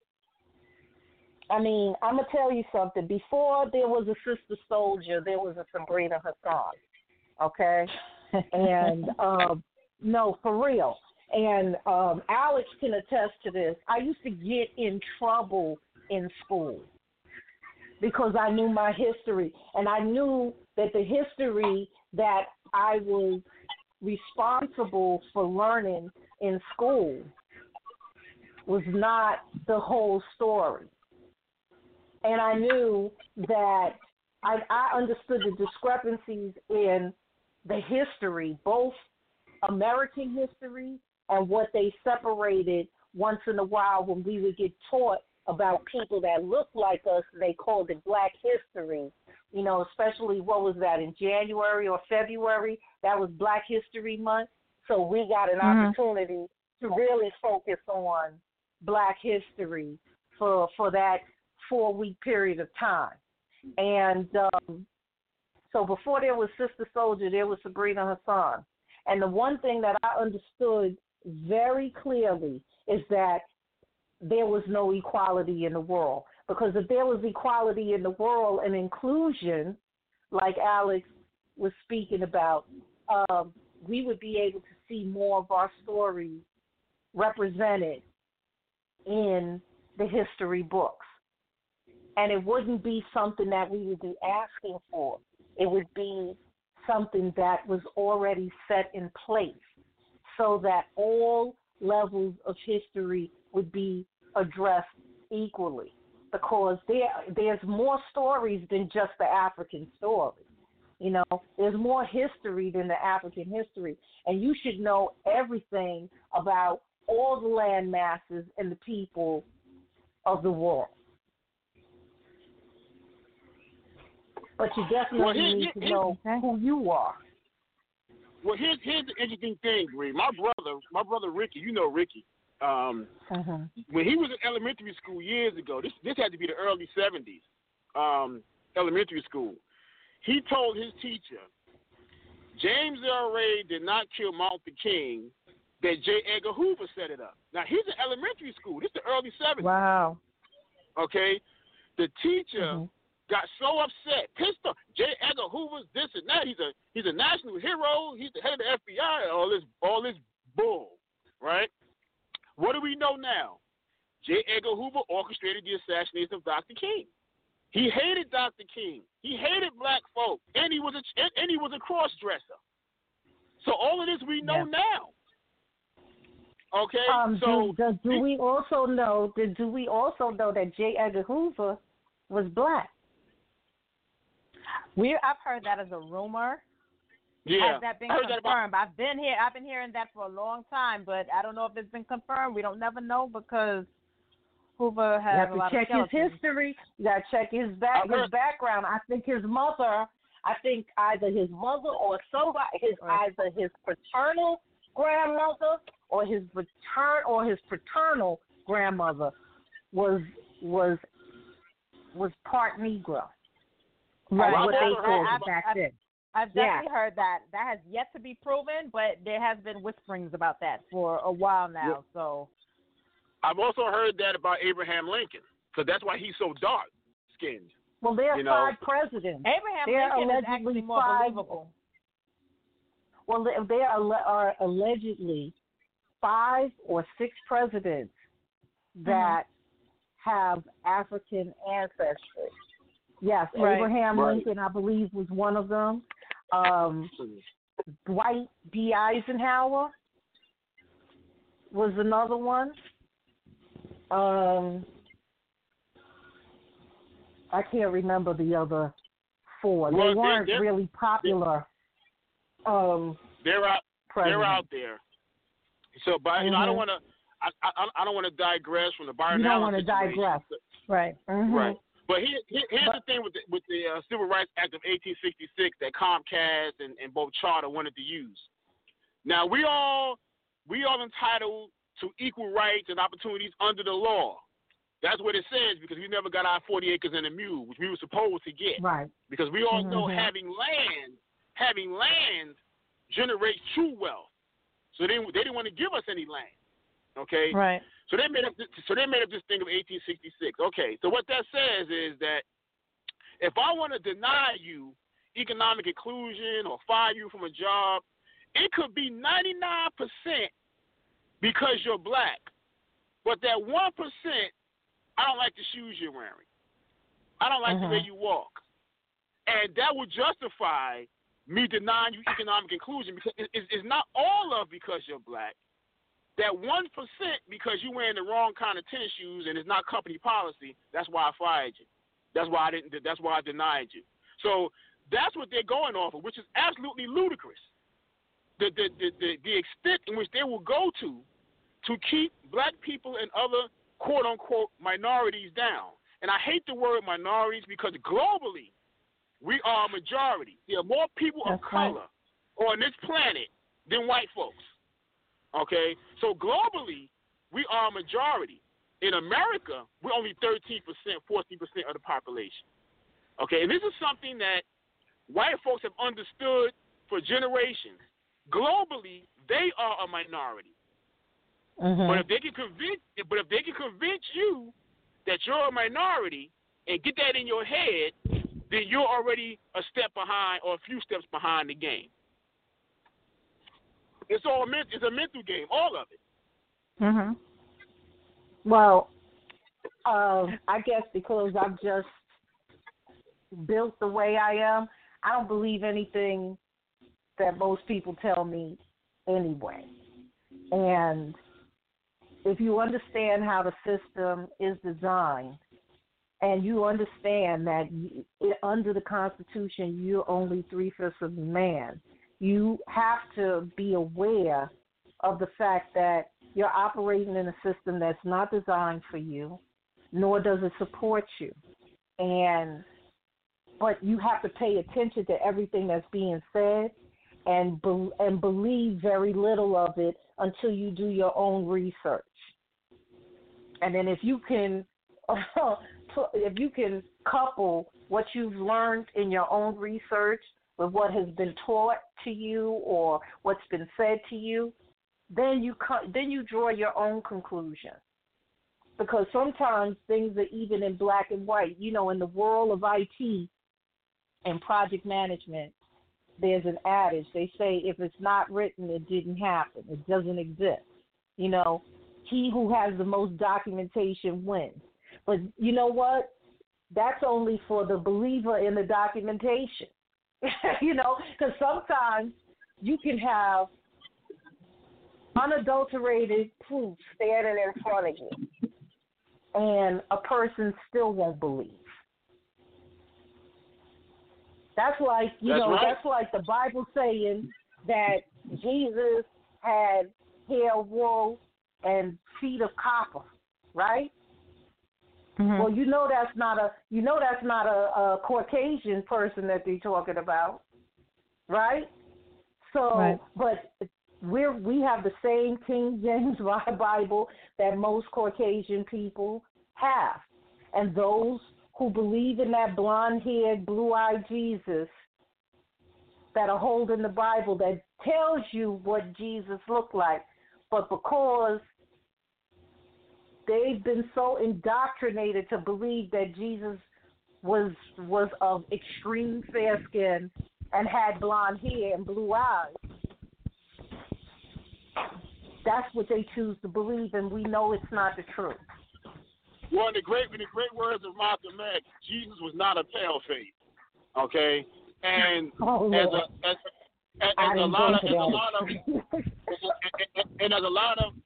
I mean, I'm going to tell you something. Before there was a Sister Soldier, there was a Sabrina Hassan, okay? and, um, no, for real. And um, Alex can attest to this. I used to get in trouble in school because I knew my history. And I knew that the history that I was responsible for learning in school was not the whole story. And I knew that I, I understood the discrepancies in the history, both American history and what they separated once in a while when we would get taught about people that looked like us. They called it Black History. You know, especially what was that, in January or February? That was Black History Month. So we got an Mhm. opportunity to really focus on Black history for for that four-week period of time. And um, so before there was Sister Soldier, there was Sabrina Hassan. And the one thing that I understood very clearly is that there was no equality in the world. Because if there was equality in the world and inclusion, like Alex was speaking about, um, we would be able to see more of our stories represented in the history books. And it wouldn't be something that we would be asking for. It would be something that was already set in place so that all levels of history would be addressed equally. Because there, there's more stories than just the African story. You know, there's more history than the African history. And you should know everything about all the land masses and the people of the world. But you definitely Well, here- need to here- know who you are. Well, here's here's the interesting thing, Bree. My brother, my brother Ricky, you know Ricky. Um, Uh-huh. when he was in elementary school years ago, this this had to be the early seventies, um, elementary school. He told his teacher, James Earl Ray did not kill Martin Luther King, that J. Edgar Hoover set it up. Now, he's in elementary school. This is the early seventies. Wow. Okay? The teacher Mm-hmm. got so upset, pissed off. J. Edgar Hoover's this and that. He's a he's a national hero. He's the head of the F B I. All this all this bull, right? What do we know now? J. Edgar Hoover orchestrated the assassination of Doctor King. He hated Doctor King. He hated black folk, and he was a and, and he was a cross dresser. So all of this we know Yeah. now. Okay, Um, so do, do, do we also know? Do, do we also know that J. Edgar Hoover was black? We I've heard that as a rumor. yeah, Has that been I heard that about. confirmed? I've been here. I've been hearing that for a long time, but I don't know if it's been confirmed. We don't never know because Hoover You has have a to lot check of his skeletons. history. You got to check his back I've his heard- background. I think his mother. I think either his mother or somebody, his Right. either his paternal grandmother or his patern or his paternal grandmother was was was part Negro. Right. That's what I've they also heard called about- it back I've- then. I've Yeah. definitely heard that. That has yet to be proven, but there has been whisperings about that for a while now. Yeah. So I've also heard that about Abraham Lincoln, because that's why he's so dark skinned. Well, there are You know, five presidents. Abraham They're Lincoln is allegedly actually more five- believable. Well, there there are, are allegedly five or six presidents that have African ancestry. Yes, Right. Abraham Right. Lincoln, I believe, was one of them. Um, Dwight D. Eisenhower. was another one. Um, I can't remember the other four. Well, they weren't they're, they're, really popular. Um, they're out. president. They're out there. So, but mm-hmm. you know, I don't want to. I, I I don't want to digress from the Byron You don't Allen want to digress, right? Mm-hmm. Right. But here, here, here's but, the thing with the, with the uh, Civil Rights Act of eighteen sixty-six that Comcast and, and both Charter wanted to use. Now we all we all entitled to equal rights and opportunities under the law. That's what it says, because we never got our forty acres and a mule, which we were supposed to get. Right. Because we all mm-hmm. know having land, having land generates true wealth. So they they didn't want to give us any land. Okay. Right. So they made up. So they made up this thing of eighteen sixty-six. Okay. So what that says is that if I want to deny you economic inclusion or fire you from a job, it could be ninety-nine percent because you're black, but that one percent, I don't like the shoes you're wearing. I don't like uh-huh. the way you walk, and that would justify me denying you economic inclusion, because it's, it's not all of because you're black. That one percent because you're wearing the wrong kind of tennis shoes and it's not company policy, that's why I fired you. That's why I didn't. That's why I denied you. So that's what they're going off of, which is absolutely ludicrous. The the the the, the extent in which they will go to to keep black people and other quote unquote minorities down. And I hate the word minorities because globally we are a majority. There are more people that's of color right. on this planet than white folks. Okay, so globally, we are a majority. In America, we're only thirteen percent, fourteen percent of the population. Okay, and this is something that white folks have understood for generations. Globally, they are a minority. Mm-hmm. But if they can convince, but if they can convince you that you're a minority and get that in your head, then you're already a step behind or a few steps behind the game. It's all ment- it's a mental game, all of it. Mhm. Well, uh, I guess because I've just built the way I am, I don't believe anything that most people tell me anyway. And if you understand how the system is designed, and you understand that you, it, under the Constitution you're only three-fifths of a man, you have to be aware of the fact that you're operating in a system that's not designed for you, nor does it support you. And but you have to pay attention to everything that's being said and be, and believe very little of it until you do your own research. And then if you can if you can couple what you've learned in your own research with what has been taught to you or what's been said to you, then you then you draw your own conclusion. Because sometimes things are even in black and white. You know, in the world of I T and project management, there's an adage. They say if it's not written, it didn't happen. It doesn't exist. You know, he who has the most documentation wins. But you know what? That's only for the believer in the documentation. You know, because sometimes you can have unadulterated proof standing in front of you, and a person still won't believe. That's like, you that's know, right. that's like the Bible saying that Jesus had hair, wool, and feet of copper, right? Mm-hmm. Well, you know that's not a you know that's not a, a Caucasian person that they're talking about, right? So, right. but we're we have the same King James Bible that most Caucasian people have, and those who believe in that blonde-haired, blue-eyed Jesus that are holding the Bible that tells you what Jesus looked like, but because they've been so indoctrinated to believe that Jesus was was of extreme fair skin and had blonde hair and blue eyes. That's what they choose to believe, and we know it's not the truth. Well, in the great, in the great words of Malcolm X, Jesus was not a pale face, okay? And oh, as a as, as, as a lot of as a lot of and as a lot of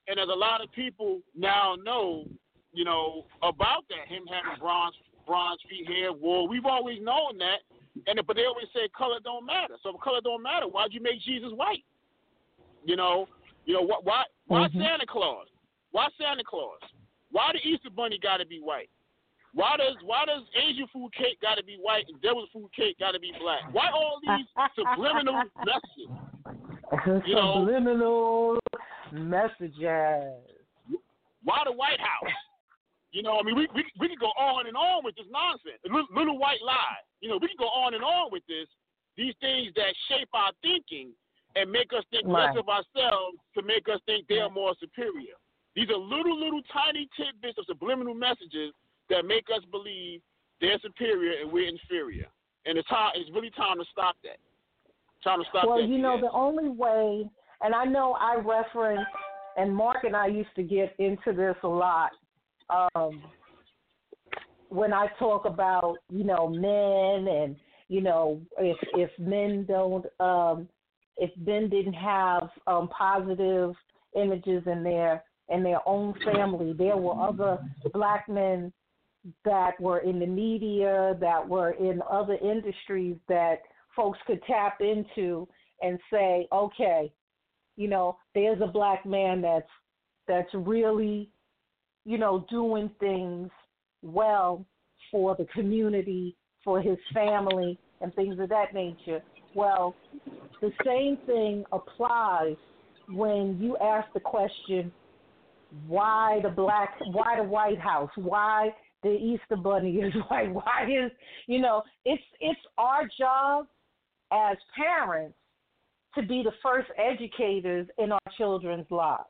and as a lot of people now know, you know, about that, him having bronze bronze feet, hair, wool. We've always known that, and but they always say color don't matter. So if color don't matter, why'd you make Jesus white? You know, you know why why, why mm-hmm. Santa Claus? Why Santa Claus? Why the Easter Bunny got to be white? Why does why does angel food cake got to be white and devil's food cake got to be black? Why all these subliminal messages? You know, subliminal messages. Why the White House? You know, I mean, we we we can go on and on with this nonsense. Little, little white lie. You know, we can go on and on with this. These things that shape our thinking and make us think right. less of ourselves to make us think they're more superior. These are little, little tiny tidbits of subliminal messages that make us believe they're superior and we're inferior. And it's time, it's really time to stop that. Time to stop well, that. Well, you know, the only way, and I know I reference, and Mark and I used to get into this a lot, um, when I talk about, you know, men and, you know, if if men don't, um, if men didn't have um, positive images in their in their own family, there were other black men that were in the media, that were in other industries that folks could tap into and say, okay, you know, there's a black man that's that's really, you know, doing things well for the community, for his family, and things of that nature. Well, the same thing applies when you ask the question, why the black, why the White House, why the Easter Bunny is white, why is, you know, it's it's our job as parents to be the first educators in our children's lives.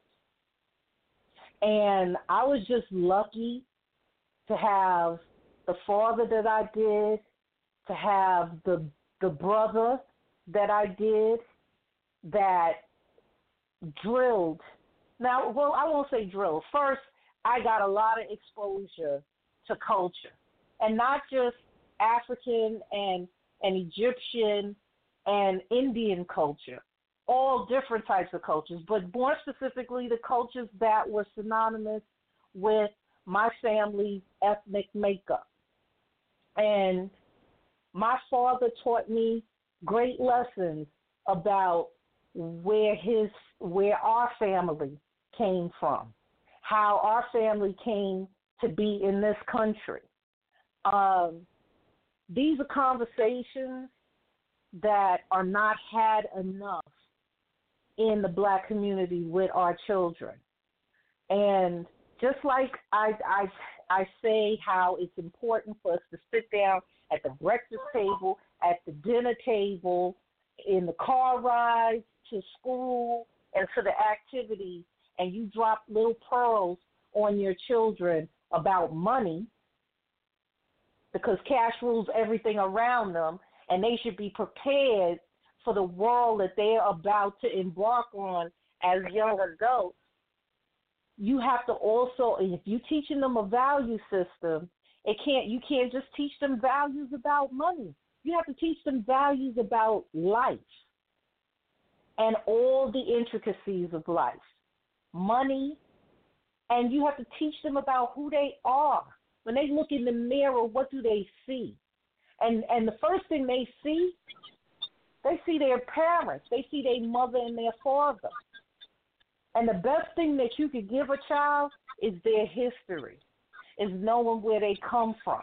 And I was just lucky to have the father that I did, to have the the brother that I did that drilled. Now, well, I won't say drilled. First, I got a lot of exposure to culture, and not just African and, and Egyptian and Indian culture, all different types of cultures, but more specifically the cultures that were synonymous with my family's ethnic makeup. And my father taught me great lessons about where his, where our family came from, how our family came to be in this country. Um, these are conversations that are not had enough in the black community with our children. And just like I, I, I say how it's important for us to sit down at the breakfast table, at the dinner table, in the car rides to school and to the activities, and you drop little pearls on your children about money, because cash rules everything around them, and they should be prepared for the world that they're about to embark on as young adults. You have to also, if you're teaching them a value system, it can't. You can't just teach them values about money. You have to teach them values about life and all the intricacies of life, money, and you have to teach them about who they are. When they look in the mirror, what do they see? And and the first thing they see, they see their parents. They see their mother and their father. And the best thing that you could give a child is their history, is knowing where they come from.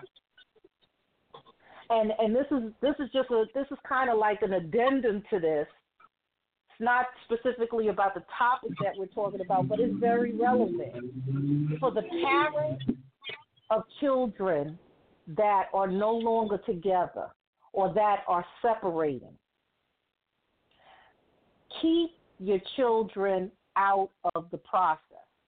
And and this is this is just a this is kind of like an addendum to this. It's not specifically about the topic that we're talking about, but it's very relevant for the parents of children that are no longer together or that are separating. Keep your children out of the process,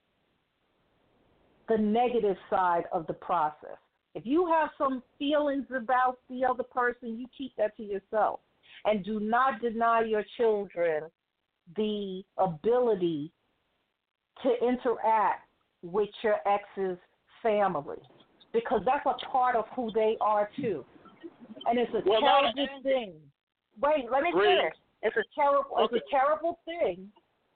the negative side of the process. If you have some feelings about the other person, you keep that to yourself. And do not deny your children the ability to interact with your ex's family, because that's a part of who they are too. And it's a well, terrible thing. Wait, let me finish. It's a terrible, okay. it's a terrible thing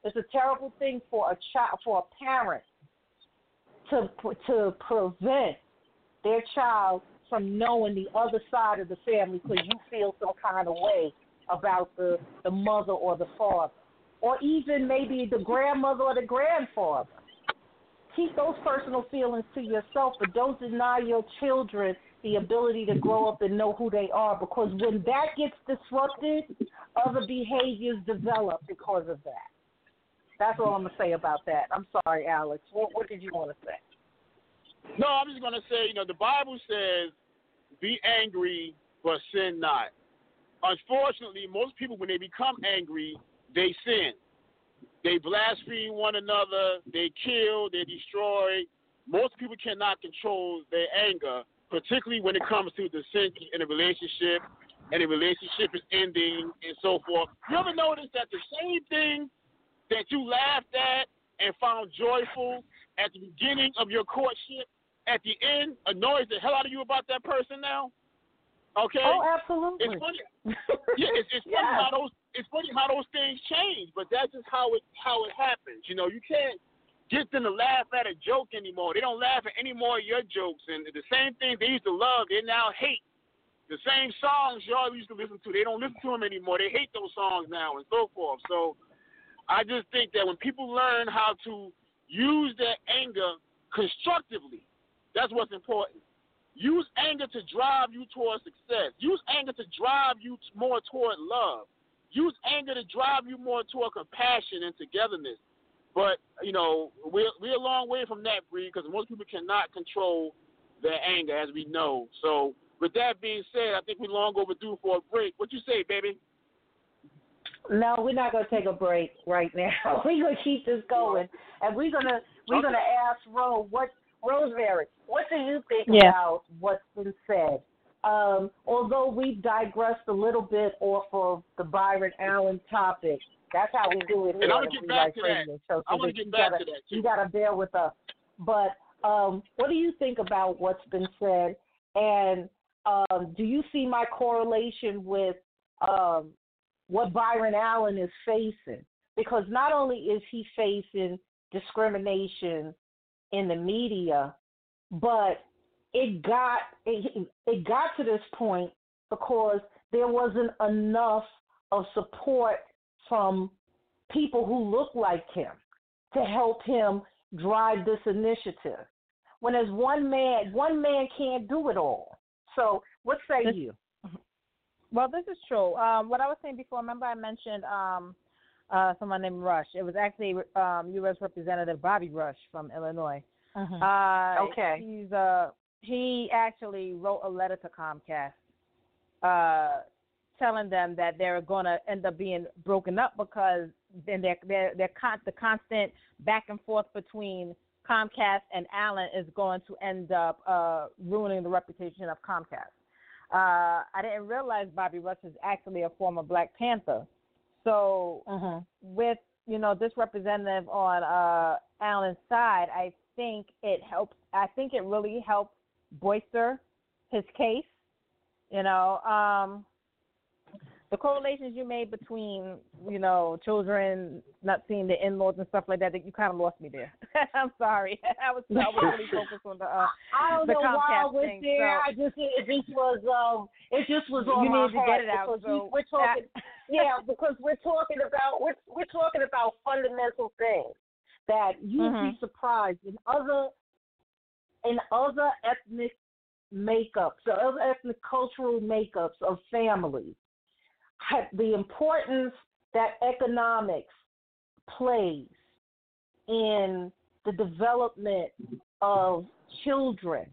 It's a terrible thing for a child, for a parent, to to prevent their child from knowing the other side of the family because you feel some kind of way about the, the mother or the father, or even maybe the grandmother or the grandfather. Keep those personal feelings to yourself, but don't deny your children the ability to grow up and know who they are, because when that gets disrupted, other behaviors develop because of that. That's all I'm going to say about that. I'm sorry, Alex. What, what did you want to say? No, I'm just going to say, you know, the Bible says, be angry, but sin not. Unfortunately, most people, when they become angry, they sin. They blaspheme one another, they kill, they destroy. Most people cannot control their anger, particularly when it comes to the sin in a relationship, and the relationship is ending and so forth. You ever notice that the same thing that you laughed at and found joyful at the beginning of your courtship, at the end, annoys the hell out of you about that person now? Okay? Oh, absolutely. It's funny. Yeah, it's, it's funny yeah. how those it's funny how those things change, but that's just how it how it happens. You know, you can't get them to laugh at a joke anymore. They don't laugh at any more of your jokes, and the same thing they used to love, they now hate. The same songs y'all used to listen to, they don't listen to them anymore. They hate those songs now and so forth. So I just think that when people learn how to use their anger constructively, that's what's important. Use anger to drive you towards success. Use anger to drive you more toward love. Use anger to drive you more toward compassion and togetherness. But, you know, we're, we're a long way from that, Bree, because most people cannot control their anger, as we know. So with that being said, I think we're long overdue for a break. What you say, baby? No, we're not going to take a break right now. We're going to keep this going. And we're going to we're Okay. going to ask Rose, what, Rosemary, what do you think Yeah. about what's been said? Um, although we've digressed a little bit off of the Byron Allen topic, that's how we do it here. And I'm on going to the get back Free to Life that. Radio Show, I'm so going to you get back gotta, to that, too. You got to bear with us. But um, what do you think about what's been said? And um, do you see my correlation with um, what Byron Allen is facing? Because not only is he facing discrimination in the media, but it got it, it got to this point because there wasn't enough of support from people who look like him to help him drive this initiative. When as one man, one man can't do it all. So what say this, you? Well, this is true. Um, what I was saying before, remember I mentioned um, uh, someone named Rush. It was actually um, U S Representative Bobby Rush from Illinois. Mm-hmm. Uh, okay. He's uh, he actually wrote a letter to Comcast uh, telling them that they're going to end up being broken up because then they're, they're, they're con- the constant back and forth between Comcast and Allen is going to end up uh, ruining the reputation of Comcast. Uh, I didn't realize Bobby Rush is actually a former Black Panther. So mm-hmm. with, you know, this representative on uh, Allen's side, I think it helps. I think it really helped bolster his case. You know, um, the correlations you made between, you know, children not seeing the in-laws and stuff like that, that you kind of lost me there. I'm sorry. I was, I was really focused on the uh, I don't the know Comcast why I was thing, there. so. I just it just was um it just was on You my need to heart get it out, because so we, we're talking that- yeah because we're talking about we're we're talking about fundamental things that you would mm-hmm. be surprised in other in other ethnic makeups, or other ethnic cultural makeups of families. The importance that economics plays in the development of children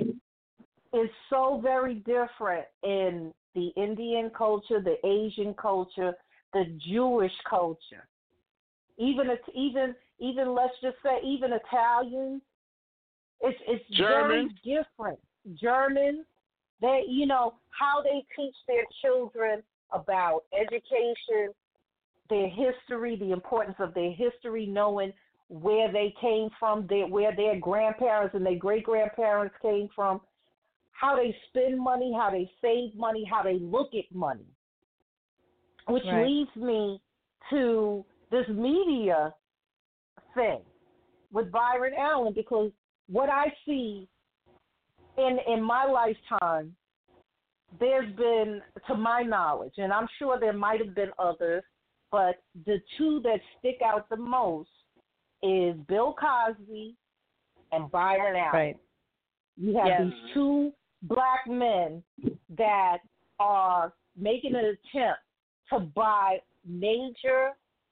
is so very different in the Indian culture, the Asian culture, the Jewish culture. Even even even let's just say even Italians, it's it's German. very different. Germans, they you know how they teach their children about education, their history, the importance of their history, knowing where they came from, their, where their grandparents and their great-grandparents came from, how they spend money, how they save money, how they look at money. Which right. leads me to this media thing with Byron Allen, because what I see in in my lifetime, there's been, to my knowledge, and I'm sure there might have been others, but the two that stick out the most is Bill Cosby and Byron Allen. Right. You have Yes. these two black men that are making an attempt to buy major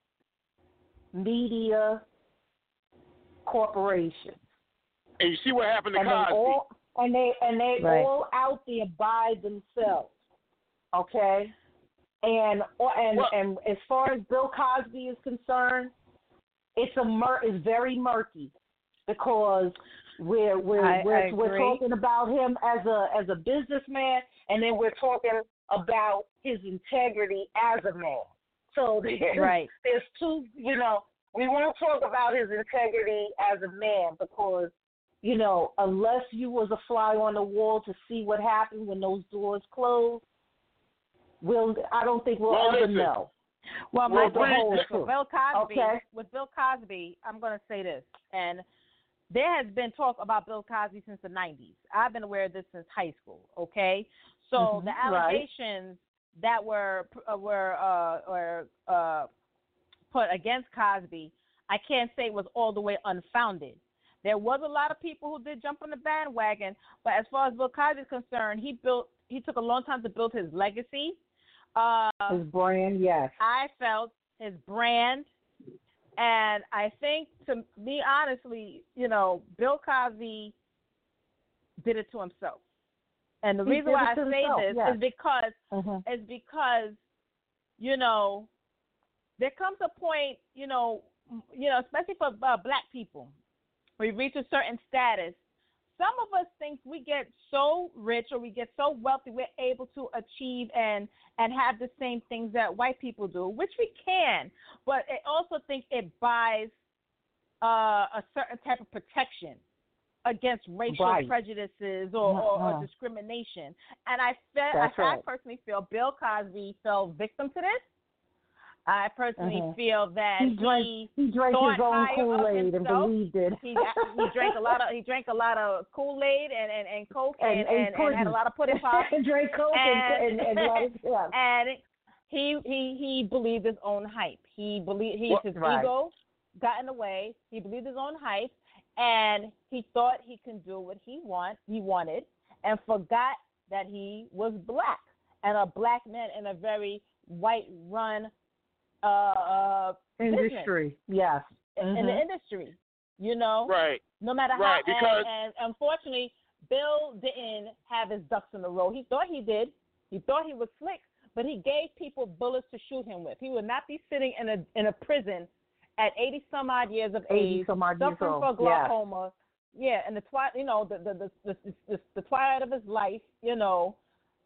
media corporations. And you see what happened to and Cosby. They all, and they and they Right. all out there by themselves. Okay? And and Well- and as far as Bill Cosby is concerned, it's a mur- it's very murky because we're we're I- we're, I we're agree. talking about him as a as a businessman, and then we're talking about his integrity as a man. So there's, Right. there's two, you know, we won't talk about his integrity as a man because, you know, unless you was a fly on the wall to see what happened when those doors closed, we'll I don't think we'll Well, ever listen. know. Well, Well, my Bree- thing is, Listen. with Bill Cosby, Okay. with Bill Cosby, I'm going to say this, and there has been talk about Bill Cosby since the nineties. I've been aware of this since high school. Okay, so Mhm, the right. allegations that were uh, were uh, were uh, put against Cosby, I can't say was all the way unfounded. There was a lot of people who did jump on the bandwagon, but as far as Bill Cosby is concerned, he built he took a long time to build his legacy. Uh, His brand, yes. I felt his brand, and I think, to be honestly, you know, Bill Cosby did it to himself. And the He reason did why I it to say himself, this yes. is because Mhm. is because, you know, there comes a point, you know, m- you know, especially for uh, black people, we reach a certain status. Some of us think we get so rich or we get so wealthy we're able to achieve and and have the same things that white people do, which we can. But I also think it buys uh, a certain type of protection against racial Right. prejudices or, or, or Uh-huh. discrimination. And I feel, That's I, I right. personally feel Bill Cosby fell victim to this. I personally Mhm. feel that He drank he he drank thought his own higher of Kool-Aid and himself. believed it. He he drank a lot of he drank a lot of Kool-Aid and, and, and Coke and, And- and, and and, had a pudding. lot of pudding pops. And drank Coke and- and- and let it- yeah. and he he he believed his own hype. He believed he Well, his right. ego got in the way. He believed his own hype, and he thought he can do what he want he wanted, and forgot that he was black and a black man in a very white run uh, uh Industry, yes. business, in the Mhm. industry. You know, Right. no matter how, Right, because- and, and unfortunately, Bill didn't have his ducks in a row. He thought he did. He thought he was slick, but he gave people bullets to shoot him with. He would not be sitting in a in a prison at eighty some odd years of eighty age, some odd years suffering old, from yes. glaucoma. Yeah, and the twi- you know, the the, the the the the twilight of his life. You know,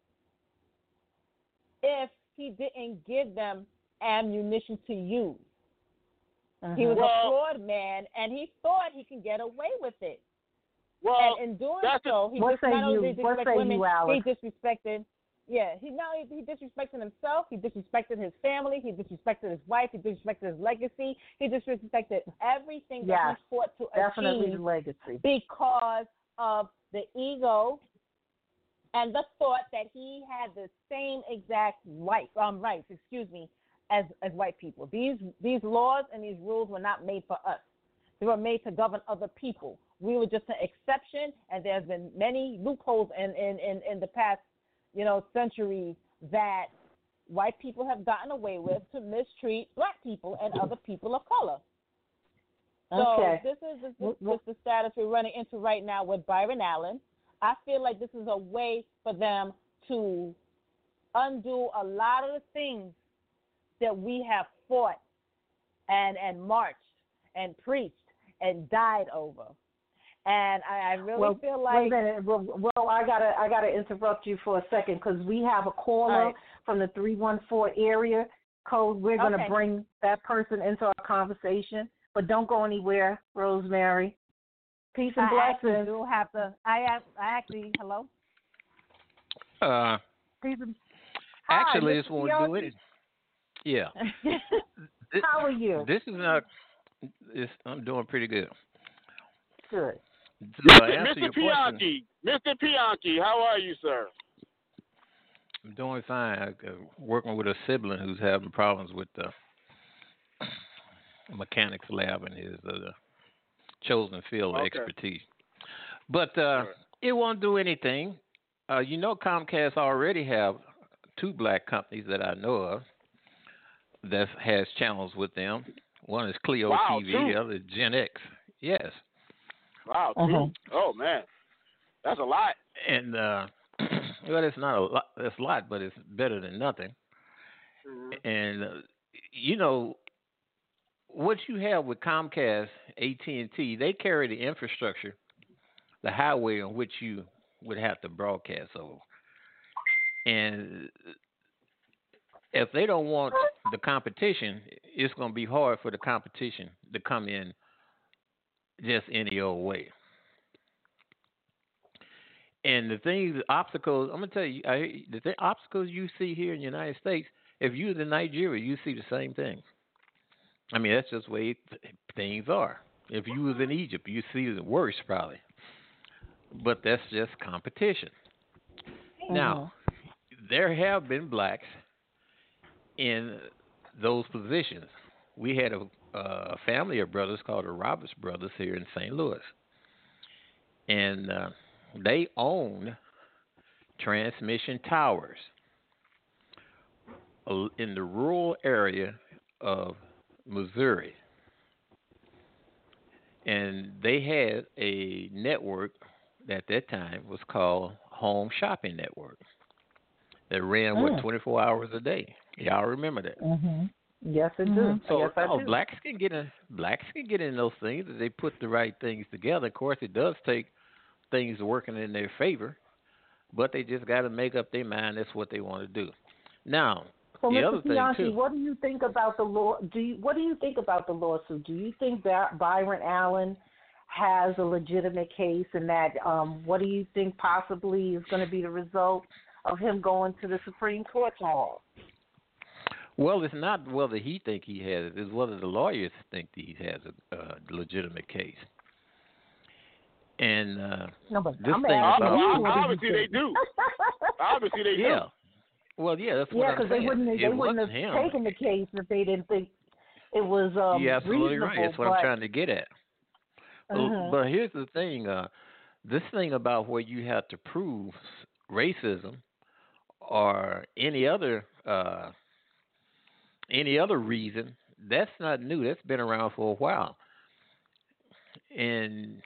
if he didn't give them ammunition to use. He was Well- a flawed man, and he thought he can get away with it. Well, and in doing that's so, a- he What just say not only you? did What disrespect say women, you, Alex? he disrespected. Yeah, he not only he disrespected himself, he disrespected his family, he disrespected his wife, he disrespected his legacy, he disrespected everything that Yes, he fought to definitely achieve the legacy. because of the ego and the thought that he had the same exact right, um, rights, excuse me, as as white people. These these laws and these rules were not made for us. They were made to govern other people. We were just an exception, and there's been many loopholes in in, in, in the past, you know, centuries that white people have gotten away with to mistreat black people and other people of color. So Okay. this is this, Well- this, this the status we're running into right now with Byron Allen. I feel like this is a way for them to undo a lot of the things that we have fought and and marched and preached and died over. And I, I really well, feel wait like a minute. Well, well, I gotta, I gotta interrupt you for a second because we have a caller All right. from the three one four area code. We're gonna Okay. bring that person into our conversation, but don't go anywhere, Rosemary. Peace and I actually blessings. do have to. I I actually hello. Uh, Peace and, actually, Hi, it's when Mister we do it. Yeah. This, How are you? this is not. It's, I'm doing pretty good. Good. So to answer Mister your question, Pianki, Mister Pianki, how are you, sir? I'm doing fine. I'm working with a sibling who's having problems with the mechanics lab and his uh, chosen field of Okay. expertise. But uh, it won't do anything. Uh, you know, Comcast already have two black companies that I know of that has channels with them. One is Clio Wow, T V, two. the other is Gen X. Yes. Wow, two. Uh-huh. Oh man, that's a lot. And uh, well, it's not a lot. It's a lot, but it's better than nothing. Mm-hmm. And uh, you know what you have with Comcast, A T and T, they carry the infrastructure, the highway on which you would have to broadcast over. And if they don't want the competition, it's going to be hard for the competition to come in just any old way. And the things, the obstacles, I'm going to tell you, I, the th- obstacles you see here in the United States, if you're in Nigeria, you see the same thing. I mean, that's just the way th- things are. If you was in Egypt, you see it worse probably. But that's just competition. Mm-hmm. Now, there have been blacks in those positions. We had a, a family of brothers called the Roberts brothers here in Saint Louis. And uh, they owned transmission towers in the rural area of Missouri. And they had a network at that time was called Home Shopping Network that ran, Mm. what, twenty-four hours a day. Y'all remember that? Mm-hmm. Yes, it Mhm. do. So yes, I oh, do. blacks can get in. Blacks can get in those things if they put the right things together. Of course, it does take things working in their favor, but they just got to make up their mind. That's what they want to do. Now, So, the Mister other thing Pianki, too. what do you think about the law? Do you, what do you think about the lawsuit? Do you think that Byron Allen has a legitimate case, and that um, what do you think possibly is going to be the result of him going to the Supreme Court hall? Well, it's not whether he think he has it; it's whether the lawyers think that he has a uh, legitimate case. And uh, No, but this I'm thing asking about you, Well, what do you obviously they think? do. Obviously they yeah, do. well, yeah, that's what Yeah, I'm because they saying. wouldn't It they wouldn't wasn't have him. taken the case if they didn't think it was um, You're absolutely reasonable. right. That's what but, I'm trying to get at. uh-huh. But here's the thing: uh, this thing about where you have to prove racism or any other uh, any other reason, that's not new. That's been around for a while, and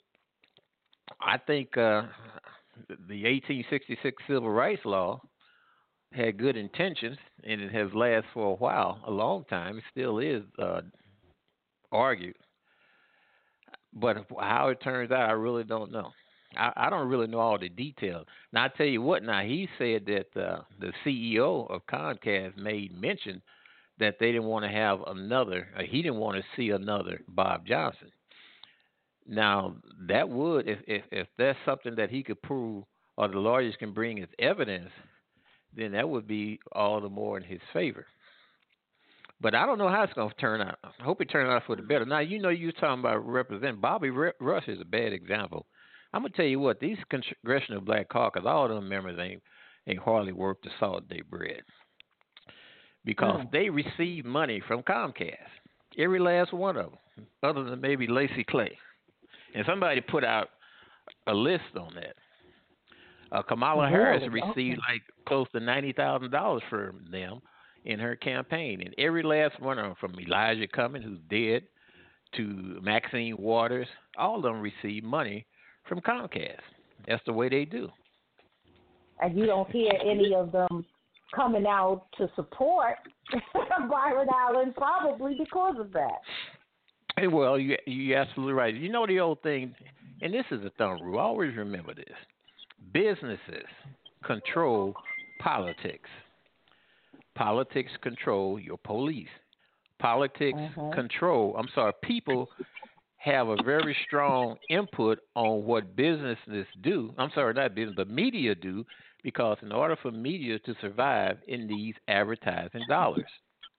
I think uh, the eighteen sixty-six Civil Rights Law had good intentions, and it has lasted for a while, a long time. It still is uh, argued. But how it turns out, I really don't know. I, I don't really know all the details. Now, I tell you what, now, he said that uh, the C E O of Comcast made mention that they didn't want to have another, or he didn't want to see another Bob Johnson. Now, that would, if, if, if that's something that he could prove or the lawyers can bring as evidence, then that would be all the more in his favor. But I don't know how it's going to turn out. I hope it turns out for the better. Now, you know, you were talking about representing. Bobby Rush is a bad example. I'm going to tell you what, these Congressional Black Caucus, all of them members ain't, ain't hardly worth the salt they bread. Because mm. they receive money from Comcast. Every last one of them, other than maybe Lacey Clay. And somebody put out a list on that. Uh, Kamala really? Harris received okay. like close to ninety thousand dollars from them in her campaign. And every last one of them, from Elijah Cummings, who's dead, to Maxine Waters, all of them receive money from Comcast. That's the way they do. And you don't hear any of them coming out to support Byron Allen, probably because of that. Hey, well, you, you're absolutely right. You know the old thing, and this is a thumb rule. Always remember this. Businesses control politics. Politics control your police. Politics uh-huh. control, I'm sorry, people have a very strong input on what businesses do. I'm sorry, not business, but media do, because in order for media to survive, it needs advertising dollars.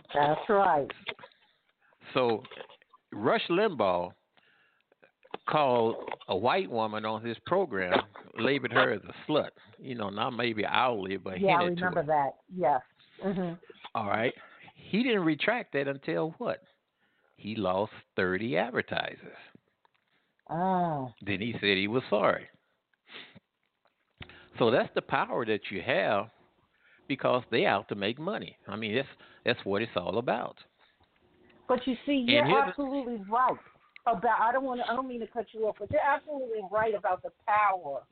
That's right. So Rush Limbaugh called a white woman on his program, labeled her as a slut. You know, not maybe outly, but Yeah, I hinted to remember it. that. Yes. Mhm. All right. He didn't retract that until what? He lost thirty advertisers. Oh. Then he said he was sorry. So that's the power that you have because they out to make money. I mean, that's that's what it's all about. But you see, And you're here's the- absolutely right about. I don't want to. I don't mean to cut you off, but you're absolutely right about the power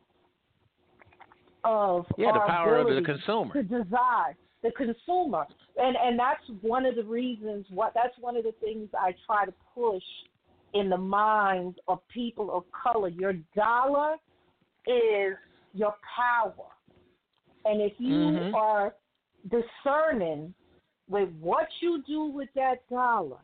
of Yeah, the our power of the ability consumer. to decide the consumer, and and that's one of the reasons. What that's one of the things I try to push in the minds of people of color. Your dollar is your power, and if you Mhm. are discerning with what you do with that dollar,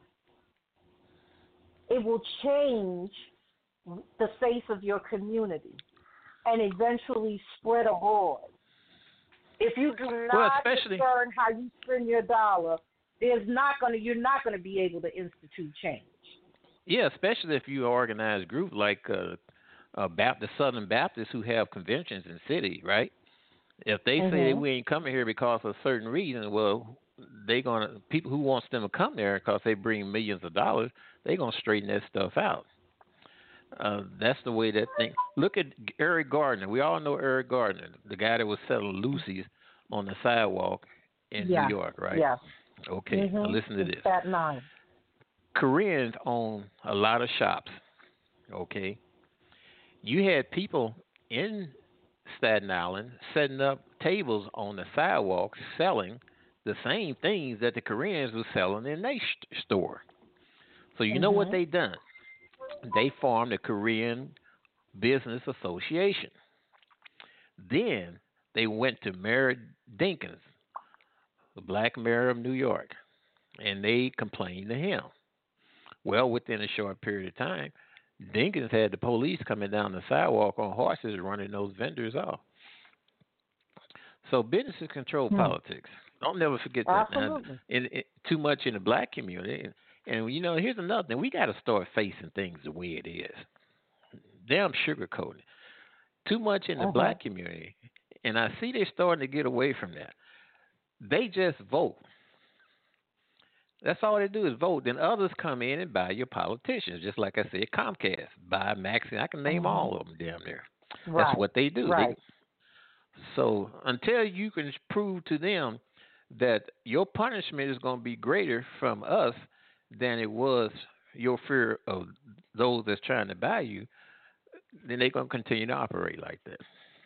it will change the face of your community and eventually spread abroad. If you do not Well, especially- discern how you spend your dollar, there's not gonna you're not gonna be able to institute change. Yeah, especially if you organize a group like uh, uh, Baptist Southern Baptists who have conventions in city, right? If they say Mhm. that we ain't coming here because of a certain reason, well, they gonna people who wants them to come there because they bring millions of dollars, they gonna straighten that stuff out. Uh, that's the way that thing. Look at Eric Gardner. We all know Eric Gardner, the guy that was selling Lucy's on the sidewalk in Yeah. New York, right? Yeah. Okay, now Mhm. listen to this. Fat nine. Koreans own a lot of shops. Okay, you had people in Staten Island setting up tables on the sidewalk selling the same things that the Koreans were selling in their st- store. So you know what Mhm. they done? They formed a Korean Business Association. Then they went to Mayor Dinkins, the black mayor of New York, and they complained to him. Well, within a short period of time, Dinkins had the police coming down the sidewalk on horses running those vendors off. So businesses control Hmm. politics. Don't never forget that. Now, Absolutely. in, in, too much in the black community. And, and, you know, here's another thing. We got to start facing things the way it is. Damn sugarcoating. Too much in the Uh-huh. black community. And I see they're starting to get away from that. They just vote. That's all they do is vote. Then others come in and buy your politicians. Just like I said, Comcast, buy Maxine. I can name Mhm. all of them damn near. Right. That's what they do. Right. They, so until you can prove to them that your punishment is going to be greater from us than it was your fear of those that's trying to buy you, then they're going to continue to operate like that.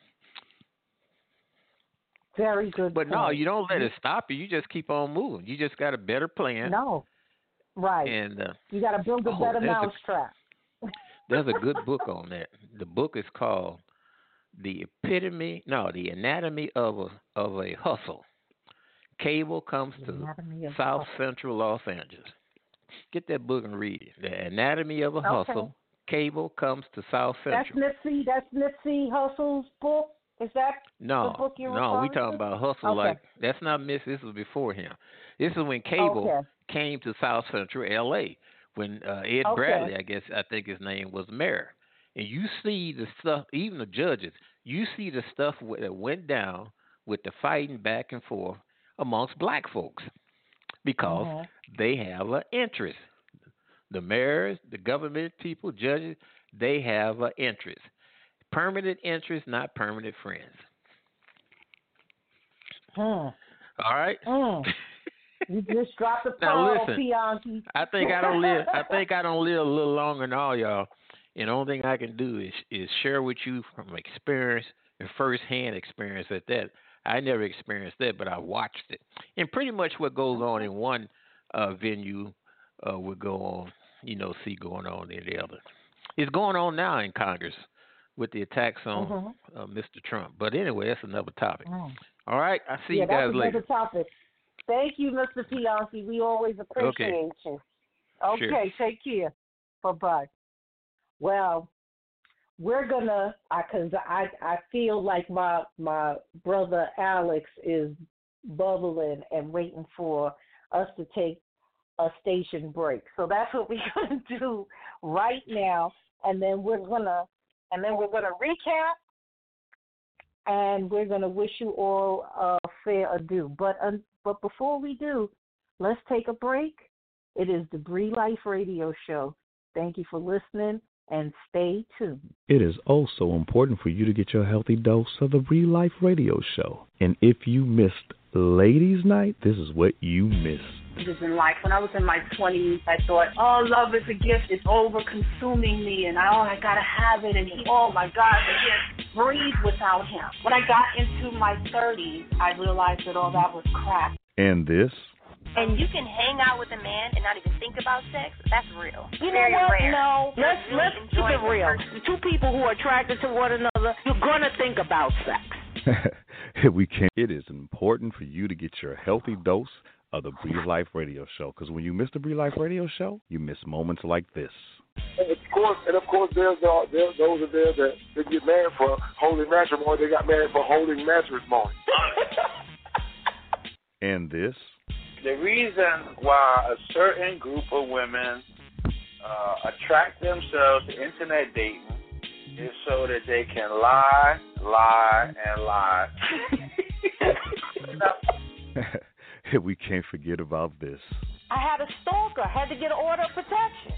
Very good. But no, point. you don't let it stop you. You just keep on moving. You just got a better plan. No. Right. And uh, you got to build a oh, better there's a- mousetrap. there's a good book on that. The book is called "The Epitome." No, the Anatomy of a of a Hustle. Cable comes The to Anatomy of a South Hustle. Central Los Angeles. Get that book and read it. The Anatomy of a Okay. Hustle. Cable comes to South That's Central. Nipsey. That's Nipsey Hussle's book. Is that No, the book you're no, we referring talking to? about Hustle. Okay. Like that's not Miss. This was before him. This is when Cable Okay. came to South Central L A. When uh, Ed Okay. Bradley, I guess I think his name was mayor, and you see the stuff. Even the judges, you see the stuff wh- that went down with the fighting back and forth amongst black folks because Mhm. they have an interest. The mayors, the government people, judges, they have an interest. Permanent interest, not permanent friends. Hmm. All right. Mm. You just dropped the Now pearl, listen, Bianchi. I think I don't live. I think I don't live a little longer than all y'all. And the only thing I can do is is share with you from experience and firsthand experience at that. I never experienced that, but I watched it. And pretty much what goes on in one uh, venue uh, would go on, you know, see going on in the other. It's going on now in Congress with the attacks on Mhm. uh, Mister Trump. But anyway, that's another topic. Mm. All right, I see yeah, you guys that's later. another topic. Thank you, Mister Bianchi. We always appreciate Okay. you. Okay, Sure. take care. Bye bye. Well, we're gonna, I cause I I feel like my my brother Alex is bubbling and waiting for us to take a station break. So that's what we're going to do right now, and then we're gonna and then we're gonna recap, and we're gonna wish you all a fair adieu. But um, but before we do, let's take a break. It is the Bree Life Radio Show. Thank you for listening, and stay tuned. It is also important for you to get your healthy dose of the Bree Life Radio Show. And if you missed Ladies Night, this is what you missed. In life, when I was in my twenties, I thought, oh, love is a gift. It's over consuming me, and I, oh, I gotta have it. And he, oh my God, I can't breathe without him. When I got into my thirties, I realized that all that was crap. And this. And you can hang out with a man and not even think about sex. That's real. You Very know what? rare. No, let's Really let's keep enjoying it the real. person. Two people who are attracted to one another, you're gonna think about sex. we can't. It is important for you to get your healthy dose of the Bree Life Radio Show, because when you miss the Bree Life Radio Show, you miss moments like this. And of course, and of course, there's, uh, there's those are there that they get married for holy matrimony. They got married for holy matrimony. And this. The reason why a certain group of women uh, attract themselves to internet dating is so that they can lie, lie, and lie. We can't forget about this. I had a stalker. I had to get an order of protection.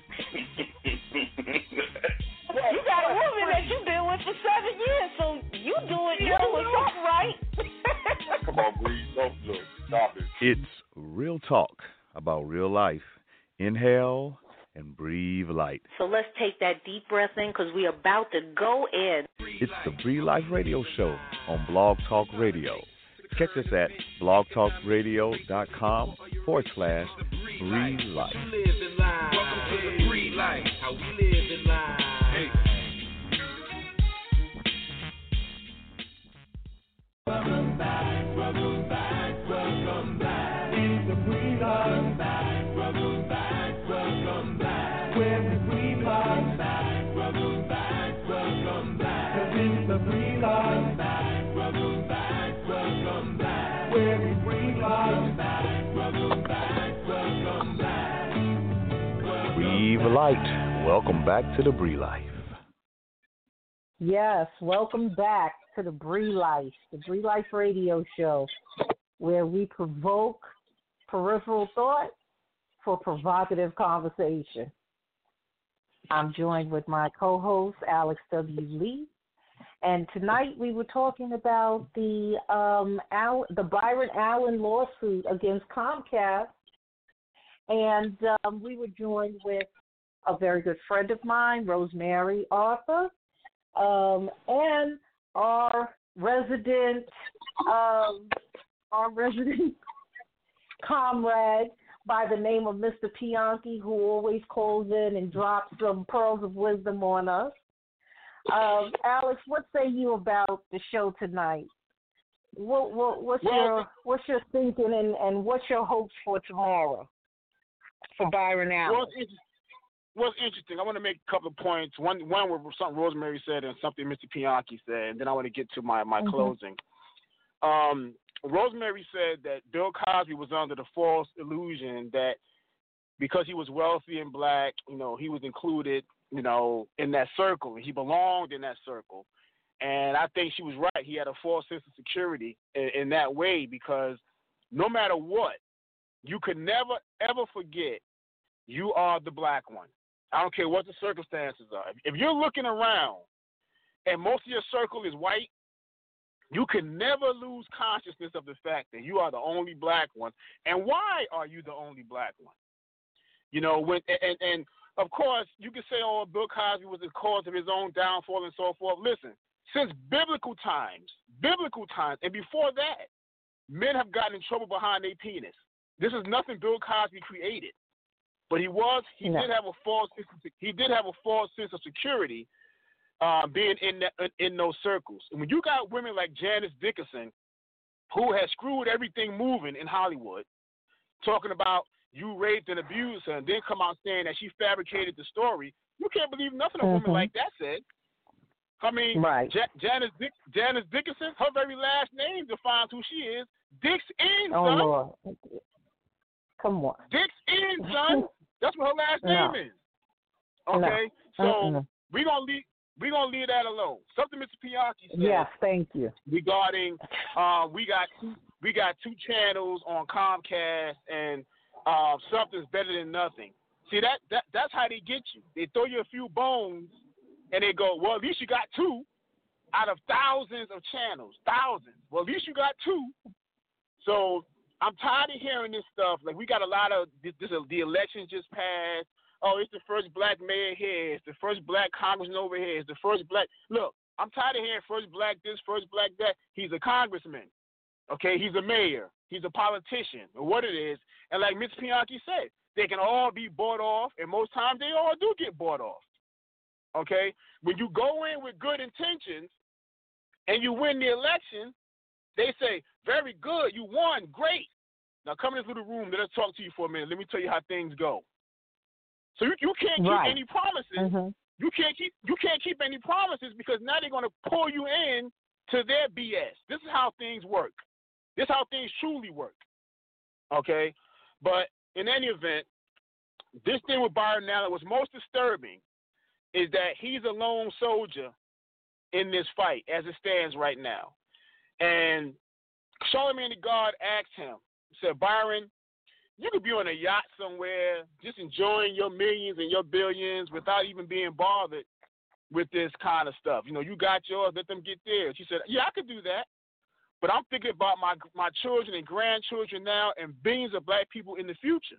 You got a woman that you've been with for seven years, so you do it. You doing something right. Come on, Bree. Don't look. Stop it. It's real talk about real life. Inhale and breathe light. So let's take that deep breath in, because we're about to go in. It's the Bree Life Radio Show on Blog Talk Radio. Catch us at blogtalkradio.com forward slash Bree Life. Welcome to the Bree Life, how we live in life. Hey. Welcome back, welcome back, welcome back. It's the Bree Life. Welcome back, welcome back. Where the Bree Life. Welcome back, welcome back. 'Cause it's the Bree Life. Welcome back, welcome back. Where the Bree Life. Welcome back, welcome back. Breathe light. Welcome back to the Bree Life. Yes, welcome back to the Bree Life, the Bree Life Radio Show, where we provoke peripheral thought for provocative conversation. I'm joined with my co-host, Alex W. Lee, and tonight we were talking about the um, Al- the Byron Allen lawsuit against Comcast, and um, we were joined with a very good friend of mine, Rosemary Arthur, um, and our resident, um, our resident comrade by the name of Mister Pianki, who always calls in and drops some pearls of wisdom on us. Um, Alex, what say you about the show tonight? What, what, what's well, your what's your thinking and, and what's your hopes for tomorrow for Byron Allen? Well, it's, well, it's interesting. I want to make a couple of points. One, one with something Rosemary said and something Mister Pianki said, and then I want to get to my, my mm-hmm. closing. Um, Rosemary said that Bill Cosby was under the false illusion that because he was wealthy and black, you know, he was included, you know, in that circle. He belonged in that circle. And I think she was right. He had a false sense of security in, in that way, because no matter what, you could never, ever forget you are the black one. I don't care what the circumstances are. If you're looking around and most of your circle is white, you can never lose consciousness of the fact that you are the only black one. And why are you the only black one? You know, when and, and of course, you can say, oh, Bill Cosby was the cause of his own downfall and so forth. Listen, since biblical times, biblical times, and before that, men have gotten in trouble behind their penis. This is nothing Bill Cosby created. But he was, he no. did have a false, he did have a false sense of security uh, being in that, in those circles. And when you got women like Janice Dickinson, who has screwed everything moving in Hollywood, talking about you raped and abused her, and then come out saying that she fabricated the story, you can't believe nothing a mm-hmm. woman like that said. I mean, right. J- Janice Dick- Janice Dickinson, her very last name defines who she is. Dix in, oh, son. Lord. Come on. Dix in, son. That's what her last No. name is. Okay, No. so Mm-mm. we're gonna leave. We're gonna leave that alone. Something Mister Pianki said Yes, thank you. regarding uh, we got two, we got two channels on Comcast, and uh, something's better than nothing. See that, that that's how they get you. They throw you a few bones, and they go, well, at least you got two out of thousands of channels, thousands. Well, at least you got two. So I'm tired of hearing this stuff. Like, we got a lot of this. this the election just passed. Oh, it's the first black mayor here. It's the first black congressman over here. It's the first black. Look, I'm tired of hearing first black this, first black that. He's a congressman. Okay, he's a mayor. He's a politician, or what it is. And like Miz Pianki said, they can all be bought off, and most times they all do get bought off. Okay, when you go in with good intentions and you win the election, they say, very good, you won, great. Now come into the room, let us talk to you for a minute. Let me tell you how things go. So you, you can't keep Right. any promises. Mm-hmm. You can't keep you can't keep any promises because now they're going to pull you in to their B S. This is how things work. This is how things truly work. Okay? But in any event, this thing with Byron Allen, what's most disturbing is that he's a lone soldier in this fight as it stands right now. And Charlamagne the God asked him, said, Byron, you could be on a yacht somewhere just enjoying your millions and your billions without even being bothered with this kind of stuff. You know, you got yours, let them get theirs. He said, yeah, I could do that. But I'm thinking about my my children and grandchildren now and billions of black people in the future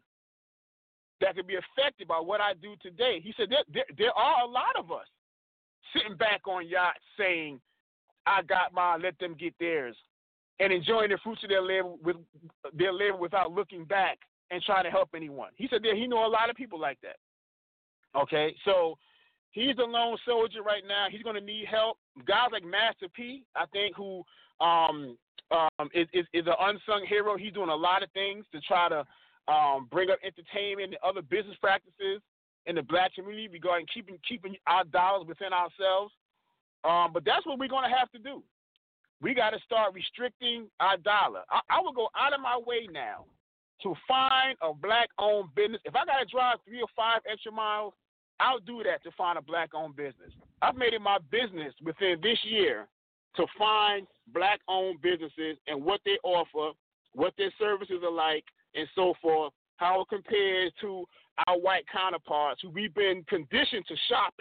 that could be affected by what I do today. He said, there, there, there are a lot of us sitting back on yachts saying, I got mine, let them get theirs, and enjoying the fruits of their labor with their labor without looking back and trying to help anyone. He said that he know a lot of people like that. Okay, so he's a lone soldier right now. He's going to need help. Guys like Master P, I think, who um, um, is, is, is an unsung hero. He's doing a lot of things to try to um, bring up entertainment and other business practices in the black community regarding keeping keeping our dollars within ourselves. Um, but that's what we're going to have to do. We got to start restricting our dollar. I, I will go out of my way now to find a black-owned business. If I got to drive three or five extra miles, I'll do that to find a black-owned business. I've made it my business within this year to find black-owned businesses and what they offer, what their services are like, and so forth, how it compares to our white counterparts who we've been conditioned to shop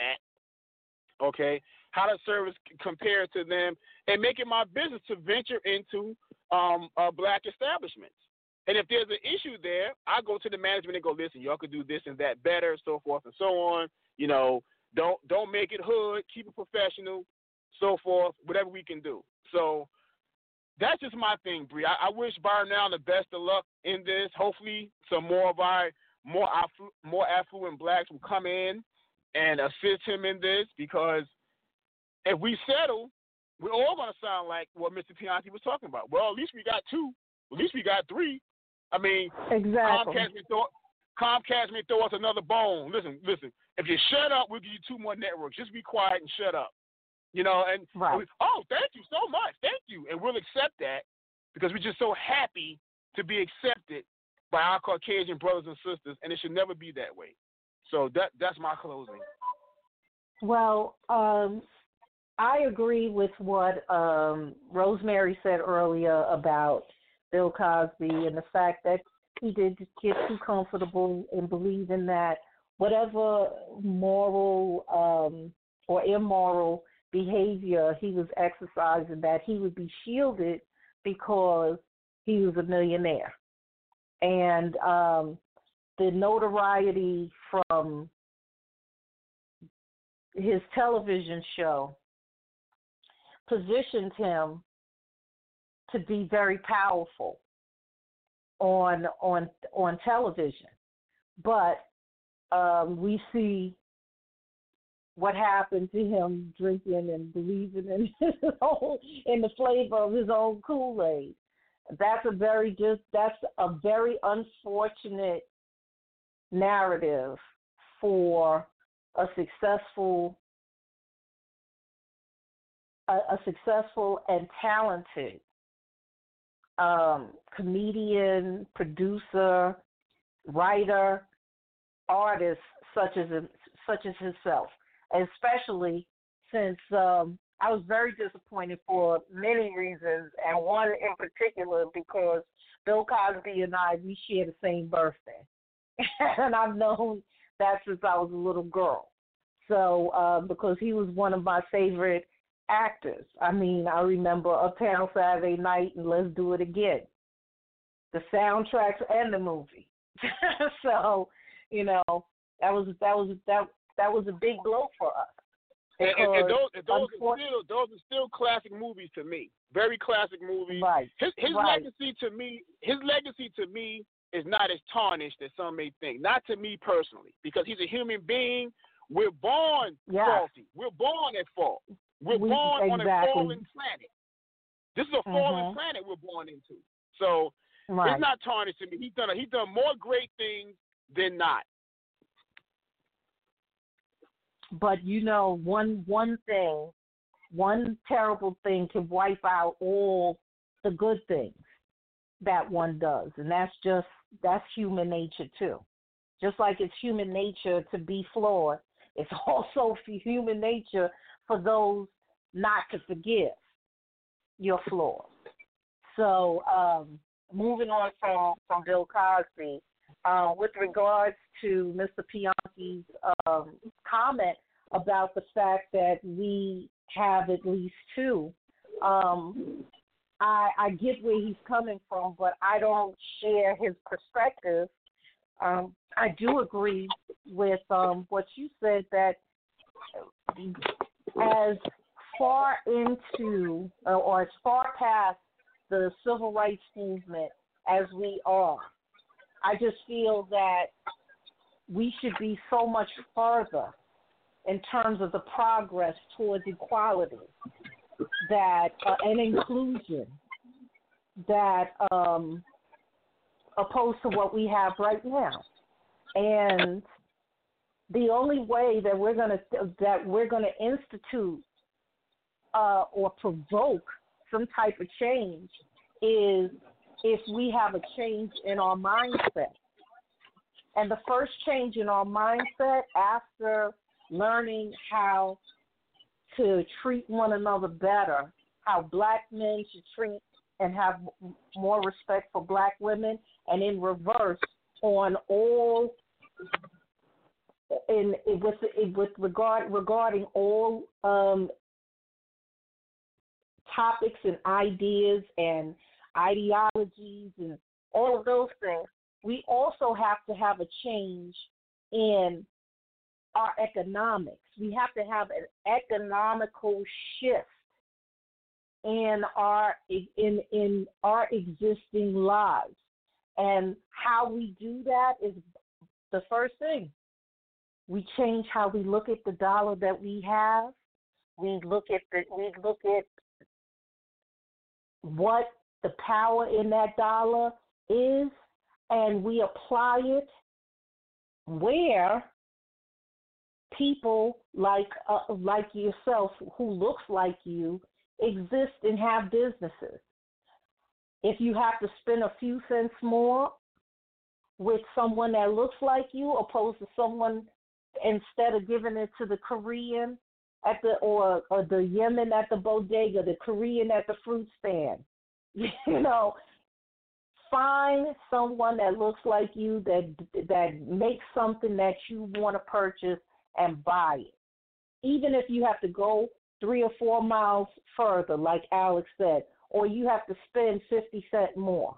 at, okay, how the service compares to them, and make it my business to venture into um, uh, black establishments. And if there's an issue there, I go to the management and go, listen, y'all could do this and that better, so forth and so on. You know, don't don't make it hood, keep it professional, so forth, whatever we can do. So that's just my thing, Bree. I, I wish Byron Allen the best of luck in this. Hopefully some more of our more afflu- more affluent blacks will come in and assist him in this, because if we settle, we're all going to sound like what Mister Pianki was talking about. Well, at least we got two. At least we got three. I mean, exactly. Comcast may, throw, Comcast may throw us another bone. Listen, listen. If you shut up, we'll give you two more networks. Just be quiet and shut up. You know, and, right. and we, oh, thank you so much. Thank you. And we'll accept that because we're just so happy to be accepted by our Caucasian brothers and sisters, and it should never be that way. So that that's my closing. Well, um, I agree with what um, Rosemary said earlier about Bill Cosby and the fact that he did get too comfortable in believing that whatever moral um, or immoral behavior he was exercising, that he would be shielded because he was a millionaire. And um, the notoriety from his television show positioned him to be very powerful on on on television. But um, we see what happened to him drinking and believing in his own, in the flavor of his own Kool-Aid. That's a very just that's a very unfortunate narrative for a successful a, a successful and talented um, comedian, producer, writer, artist such as such as himself, especially since um, I was very disappointed for many reasons, and one in particular because Bill Cosby and I, we share the same birthday. And I've known that since I was a little girl. So uh, because he was one of my favorite actors. I mean, I remember Uptown Saturday Night and Let's Do It Again, the soundtracks and the movie. So, you know, that was that was that that was a big blow for us. And, and, and those, and those are still those are still classic movies to me. Very classic movies. Right. His his right. legacy to me, his legacy to me is not as tarnished as some may think. Not to me personally, because he's a human being. We're born yeah. faulty. We're born at fault. We're we, born exactly. on a fallen planet. This is a fallen mm-hmm. planet we're born into. So right. it's not tarnished to me. He's done a, he's done more great things than not. But you know, one one thing, one terrible thing can wipe out all the good things that one does, and that's just that's human nature too. Just like it's human nature to be flawed, it's also human nature for those not to forgive your flaws. So, um, moving on from, from Bill Cosby, uh, with regards to Mister Pianki's um, comment about the fact that we have at least two, um, I, I get where he's coming from, but I don't share his perspective. Um, I do agree with um, what you said, that as far into uh, or as far past the civil rights movement as we are, I just feel that we should be so much further in terms of the progress towards equality that uh, and inclusion that um, opposed to what we have right now. And the only way that we're going to that we're going to institute uh, or provoke some type of change is if we have a change in our mindset. And the first change in our mindset after learning how to treat one another better, how black men should treat and have more respect for black women, and in reverse on all in, in with with regard regarding all um, topics and ideas and ideologies and all of those things. We also have to have a change in our economics. We have to have an economical shift in our in in our existing lives. And how we do that is the first thing. We change how we look at the dollar that we have. We look at the we look at what the power in that dollar is, and we apply it where people like uh, like yourself, who looks like you, exist and have businesses. If you have to spend a few cents more with someone that looks like you, opposed to someone, instead of giving it to the Korean at the or or the Yemen at the bodega, the Korean at the fruit stand, you know, find someone that looks like you, that that makes something that you want to purchase, and buy it. Even if you have to go three or four miles further, like Alex said, or you have to spend fifty cents more.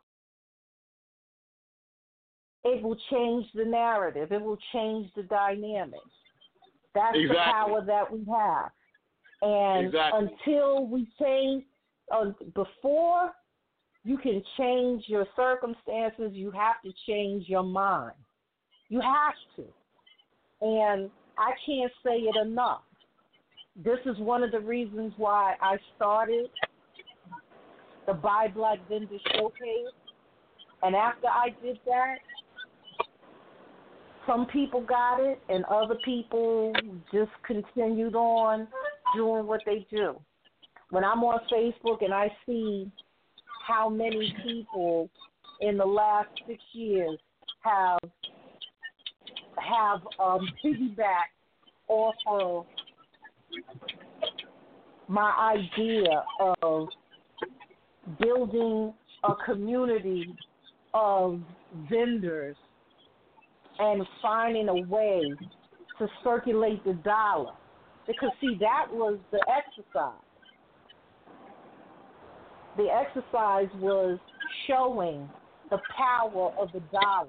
It will change the narrative. It will change the dynamics. That's exactly. the power that we have. And exactly. until we change, uh, before you can change your circumstances, you have to change your mind. You have to. And I can't say it enough. This is one of the reasons why I started the Buy Black Vendor Showcase. And after I did that, some people got it and other people just continued on doing what they do. When I'm on Facebook and I see how many people in the last six years have have um, piggyback off of my idea of building a community of vendors and finding a way to circulate the dollar. Because, see, that was the exercise. The exercise was showing the power of the dollar.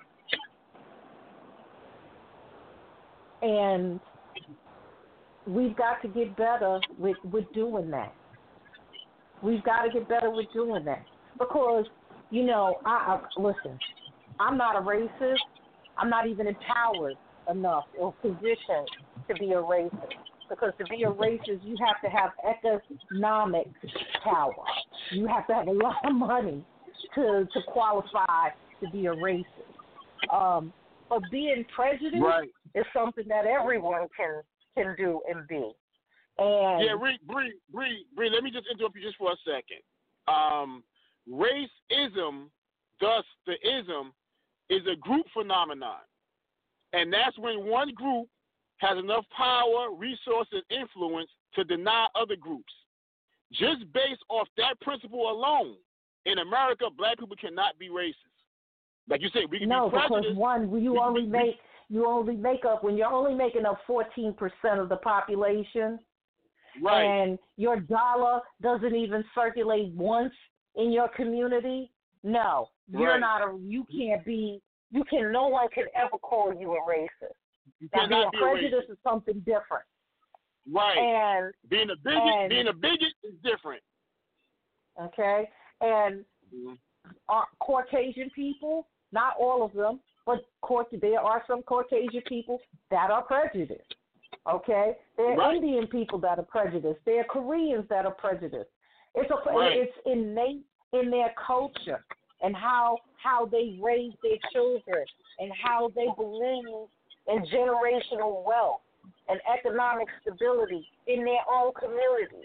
And we've got to get better with, with doing that. We've got to get better with doing that. Because, you know, I, I listen, I'm not a racist. I'm not even empowered enough or positioned to be a racist. Because to be a racist, you have to have economic power. You have to have a lot of money to to qualify to be a racist. Um, but being prejudiced right. is something that everyone can can do and be. And yeah, Bree, Bree, Bree, Bree, let me just interrupt you just for a second. Um, racism, thus the ism, is a group phenomenon. And that's when one group has enough power, resources, influence to deny other groups. Just based off that principle alone, in America, black people cannot be racist. Like you said, we can no, be prejudiced. because one, you only make you only make up when you're only making up fourteen percent of the population, right? And your dollar doesn't even circulate once in your community. No, you're right. not a. You can't be. You can. No one can ever call you a racist. You now, being be prejudiced is something different. Right. And being a bigot, and, being a bigot is different. Okay. And mm-hmm. uh, Caucasian people, not all of them, but there are some Caucasian people that are prejudiced. Okay. There are right. Indian people that are prejudiced. There are Koreans that are prejudiced. It's a, right. it's innate in their culture and how how they raise their children and how they believe in generational wealth and economic stability in their own communities.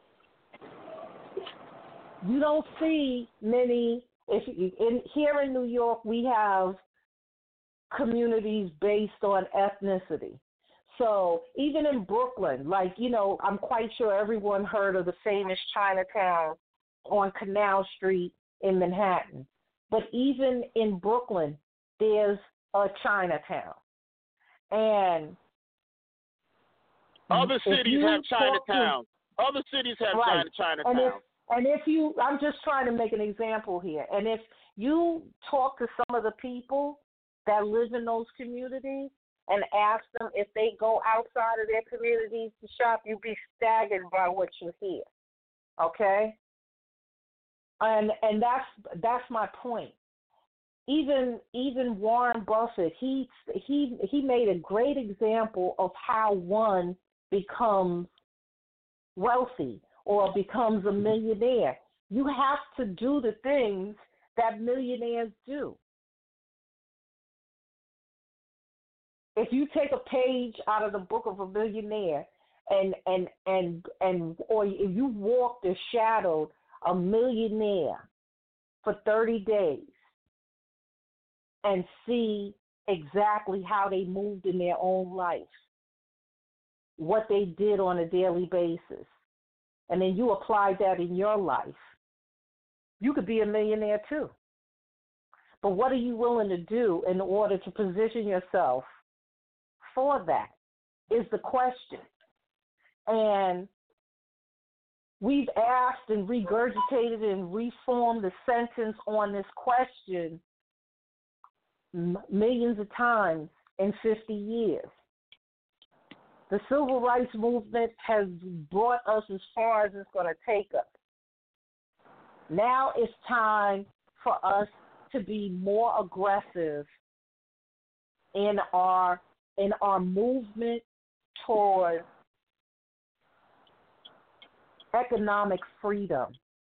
You don't see many. If in here in New York, we have communities based on ethnicity. So even in Brooklyn, like you know, I'm quite sure everyone heard of the famous Chinatown on Canal Street in Manhattan. But even in Brooklyn, there's a Chinatown. And other cities have Chinatown. To, other cities have right. Chinatown. And if, and if you, I'm just trying to make an example here. And if you talk to some of the people that live in those communities and ask them if they go outside of their communities to shop, you'd be staggered by what you hear. Okay? And and that's that's my point. Even even Warren Buffett, he he he made a great example of how one becomes wealthy or becomes a millionaire. You have to do the things that millionaires do. If you take a page out of the book of a millionaire and and and and or if you walked or shadowed a millionaire for thirty days and see exactly how they moved in their own life, what they did on a daily basis, and then you apply that in your life, you could be a millionaire too. But what are you willing to do in order to position yourself for that is the question. And we've asked and regurgitated and reformed the sentence on this question m- millions of times in fifty years. The civil rights movement has brought us as far as it's going to take us. Now it's time for us to be more aggressive in our in our movement toward economic freedom.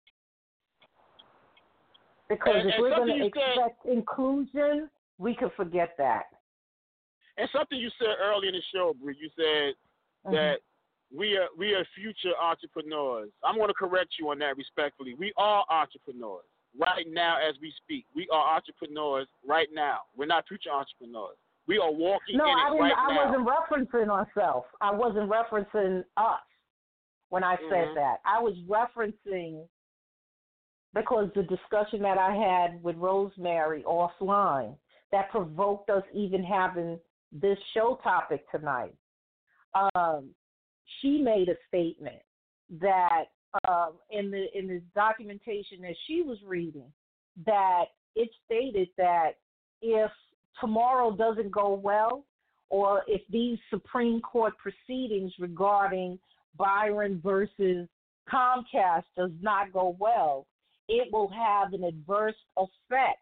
Because and, if and we're going to said, expect inclusion, we could forget that. And something you said earlier in the show, Bree, you said mm-hmm. that we are we are future entrepreneurs. I'm going to correct you on that respectfully. We are entrepreneurs. right now as we speak. We are entrepreneurs right now. We're not future entrepreneurs. We are walking no, in I it didn't, right I now. wasn't referencing myself. I wasn't referencing us when I said Mhm. that. I was referencing because the discussion that I had with Rosemary offline that provoked us even having this show topic tonight. Um, she made a statement that uh, in the in the documentation that she was reading, that it stated that if tomorrow doesn't go well, or if these Supreme Court proceedings regarding Byron versus Comcast does not go well, it will have an adverse effect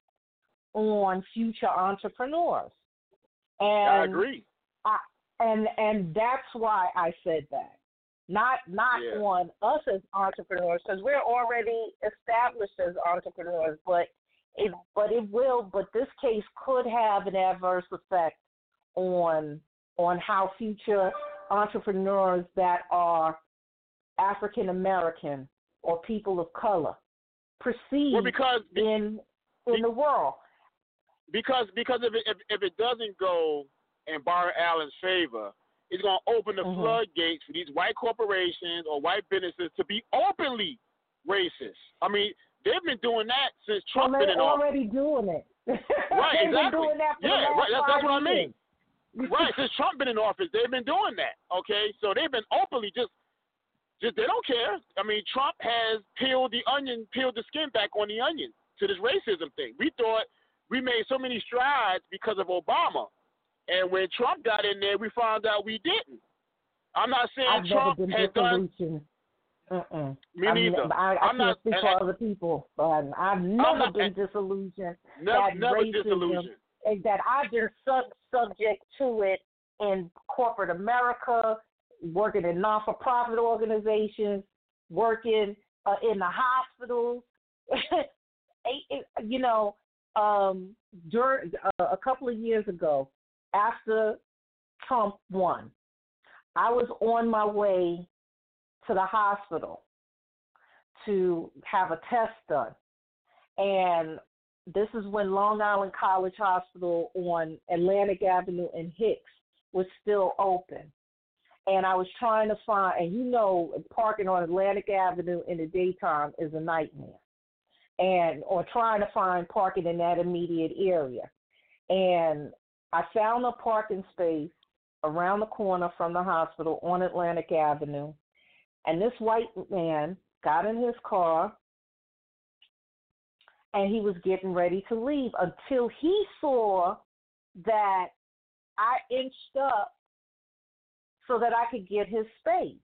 on future entrepreneurs. And I agree. I, and and that's why I said that. Not not Yeah. on us as entrepreneurs, because we're already established as entrepreneurs, but it but it will but this case could have an adverse effect on on how future entrepreneurs that are African American or people of color proceed Well, because in in the world. Because because if it, if, if it doesn't go in Byron Allen's favor, it's going to open the Mhm. floodgates for these white corporations or white businesses to be openly racist. I mean, they've been doing that since Well, Trump they're been in office. already doing it. Right, They've exactly. been doing that for yeah, the last right. That's, that's five what I years. mean. Right, since Trump been in office, they've been doing that. Okay, so they've been openly just, just they don't care. I mean, Trump has peeled the onion, peeled the skin back on the onion to this racism thing. We thought we made so many strides because of Obama, and when Trump got in there, we found out we didn't. I'm not saying I've Trump never been has done. disillusioned. Uh-uh. Me I'm neither. ne- I, I I'm can't not- speak and- for and- other people, but I've never not- been disillusioned. Never, that never racism, disillusioned. and that I've been sub- subject to it in corporate America, working in non-for-profit organizations, working uh, in the hospitals. It- it- you know, um, during uh, a couple of years ago, after Trump won, I was on my way to the hospital to have a test done. And this is when Long Island College Hospital on Atlantic Avenue and Hicks was still open. And I was trying to find, and you know, parking on Atlantic Avenue in the daytime is a nightmare. And, or trying to find parking in that immediate area. And I found a parking space around the corner from the hospital on Atlantic Avenue. And this white man got in his car and he was getting ready to leave until he saw that I inched up so that I could get his space.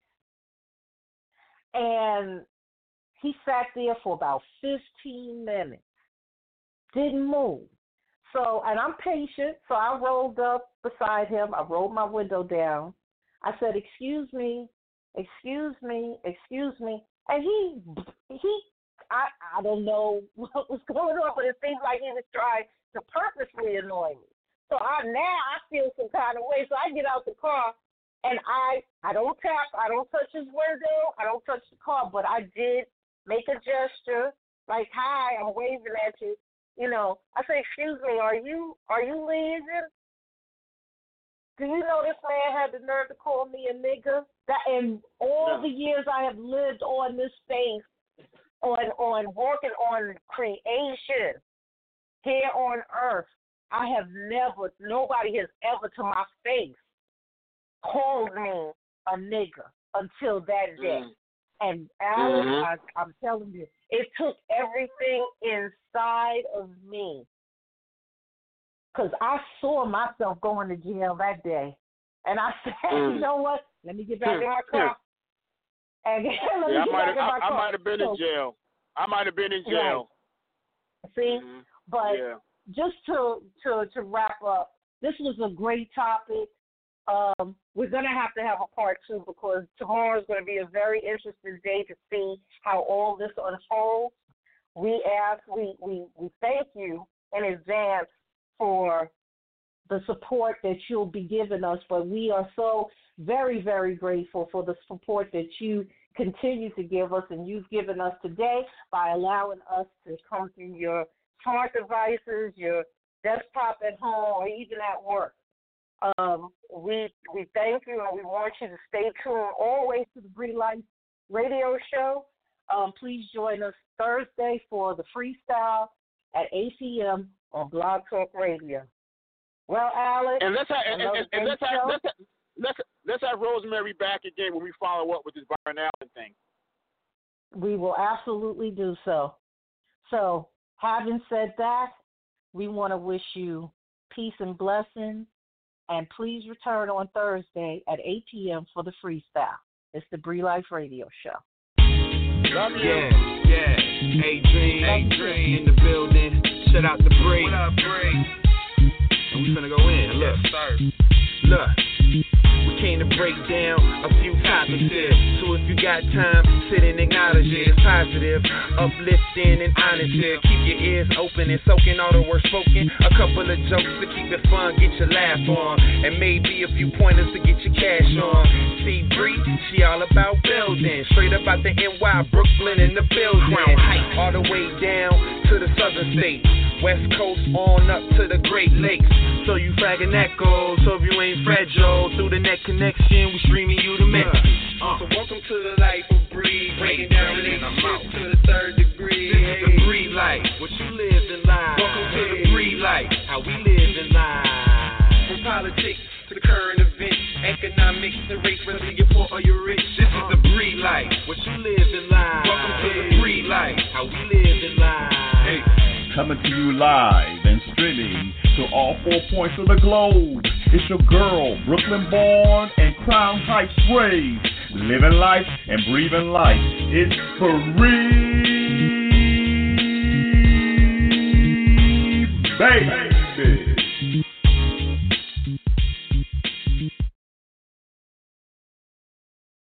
And he sat there for about fifteen minutes, didn't move. So, and I'm patient, so I rolled up beside him. I rolled my window down. I said, excuse me, excuse me, excuse me. And he, he, I, I don't know what was going on, but it seemed like he was trying to purposely annoy me. So I, now I feel some kind of way. So I get out the car, and I, I don't tap, I don't touch his window, I don't touch the car, but I did make a gesture, like, hi, I'm waving at you. You know, I say, excuse me, are you are you leaving? Do you know this man had the nerve to call me a nigger? That in all No. the years I have lived on this space, on on working on creation here on earth, I have never, nobody has ever to my face called me a nigger until that day. Mm. And Alan, Mhm. I, I'm telling you, it took everything inside of me. Because I saw myself going to jail that day. And I said, Mm. you know what? Let me get back in my Hmm. car. And let me Yeah, I get might back have. in my I, I car. might have been in So, jail. I might have been in jail. See? Mhm. But Yeah. just to, to, to wrap up, this was a great topic. Um, we're going to have to have a part two because tomorrow is going to be a very interesting day to see how all this unfolds. We ask, we, we, we thank you in advance for the support that you'll be giving us, but we are so very, very grateful for the support that you continue to give us, and you've given us today by allowing us to come through your smart devices, your desktop at home, or even at work. Um, we we thank you, and we want you to stay tuned always to the Bree Life Radio Show. Um, please join us Thursday for the freestyle at eight p.m. on Blog Talk Radio. Well, Alex, and let's have, and, and, and let's, have, show. let's, have, let's, let's have Rosemary back again when we follow up with this Byron Allen thing. We will absolutely do so. So, having said that, we want to wish you peace and blessings. And please return on Thursday at eight p.m. for the freestyle. It's the Bree Life Radio Show. Love you. Yeah, yeah. Adrian, Adrian in the building. Shout out to Bree. What up, Bree? And we finna go in. Look, yes, look. We came to break down a few topics here. So if you got time, sit and acknowledge it. It's positive, uplifting, and honest here. Keep your ears open and soaking all the words spoken. A couple of jokes to keep it fun, get your laugh on. And maybe a few pointers to get your cash on. See Bree, she all about building. Straight up out the N Y, Brooklyn in the building. All the way down to the southern states. West Coast on up to the Great Lakes. So you fragging echoes, so if you ain't fragile, through the net connection, we streaming you the message. Uh, so welcome to the life of Bree, breaking down relationships to the third degree. This is the Bree life, what you live in life. Welcome to the Bree life, how we live in life. From politics to the current events, economics and race, whether you're poor or you're rich. This is the Bree life, what you live in life. Welcome to the Bree life, how we live in life. Hey. Coming to you live and streaming to all four points of the globe. It's your girl, Brooklyn born and Crown Heights raised. Living life and breathing life. It's Bree, baby.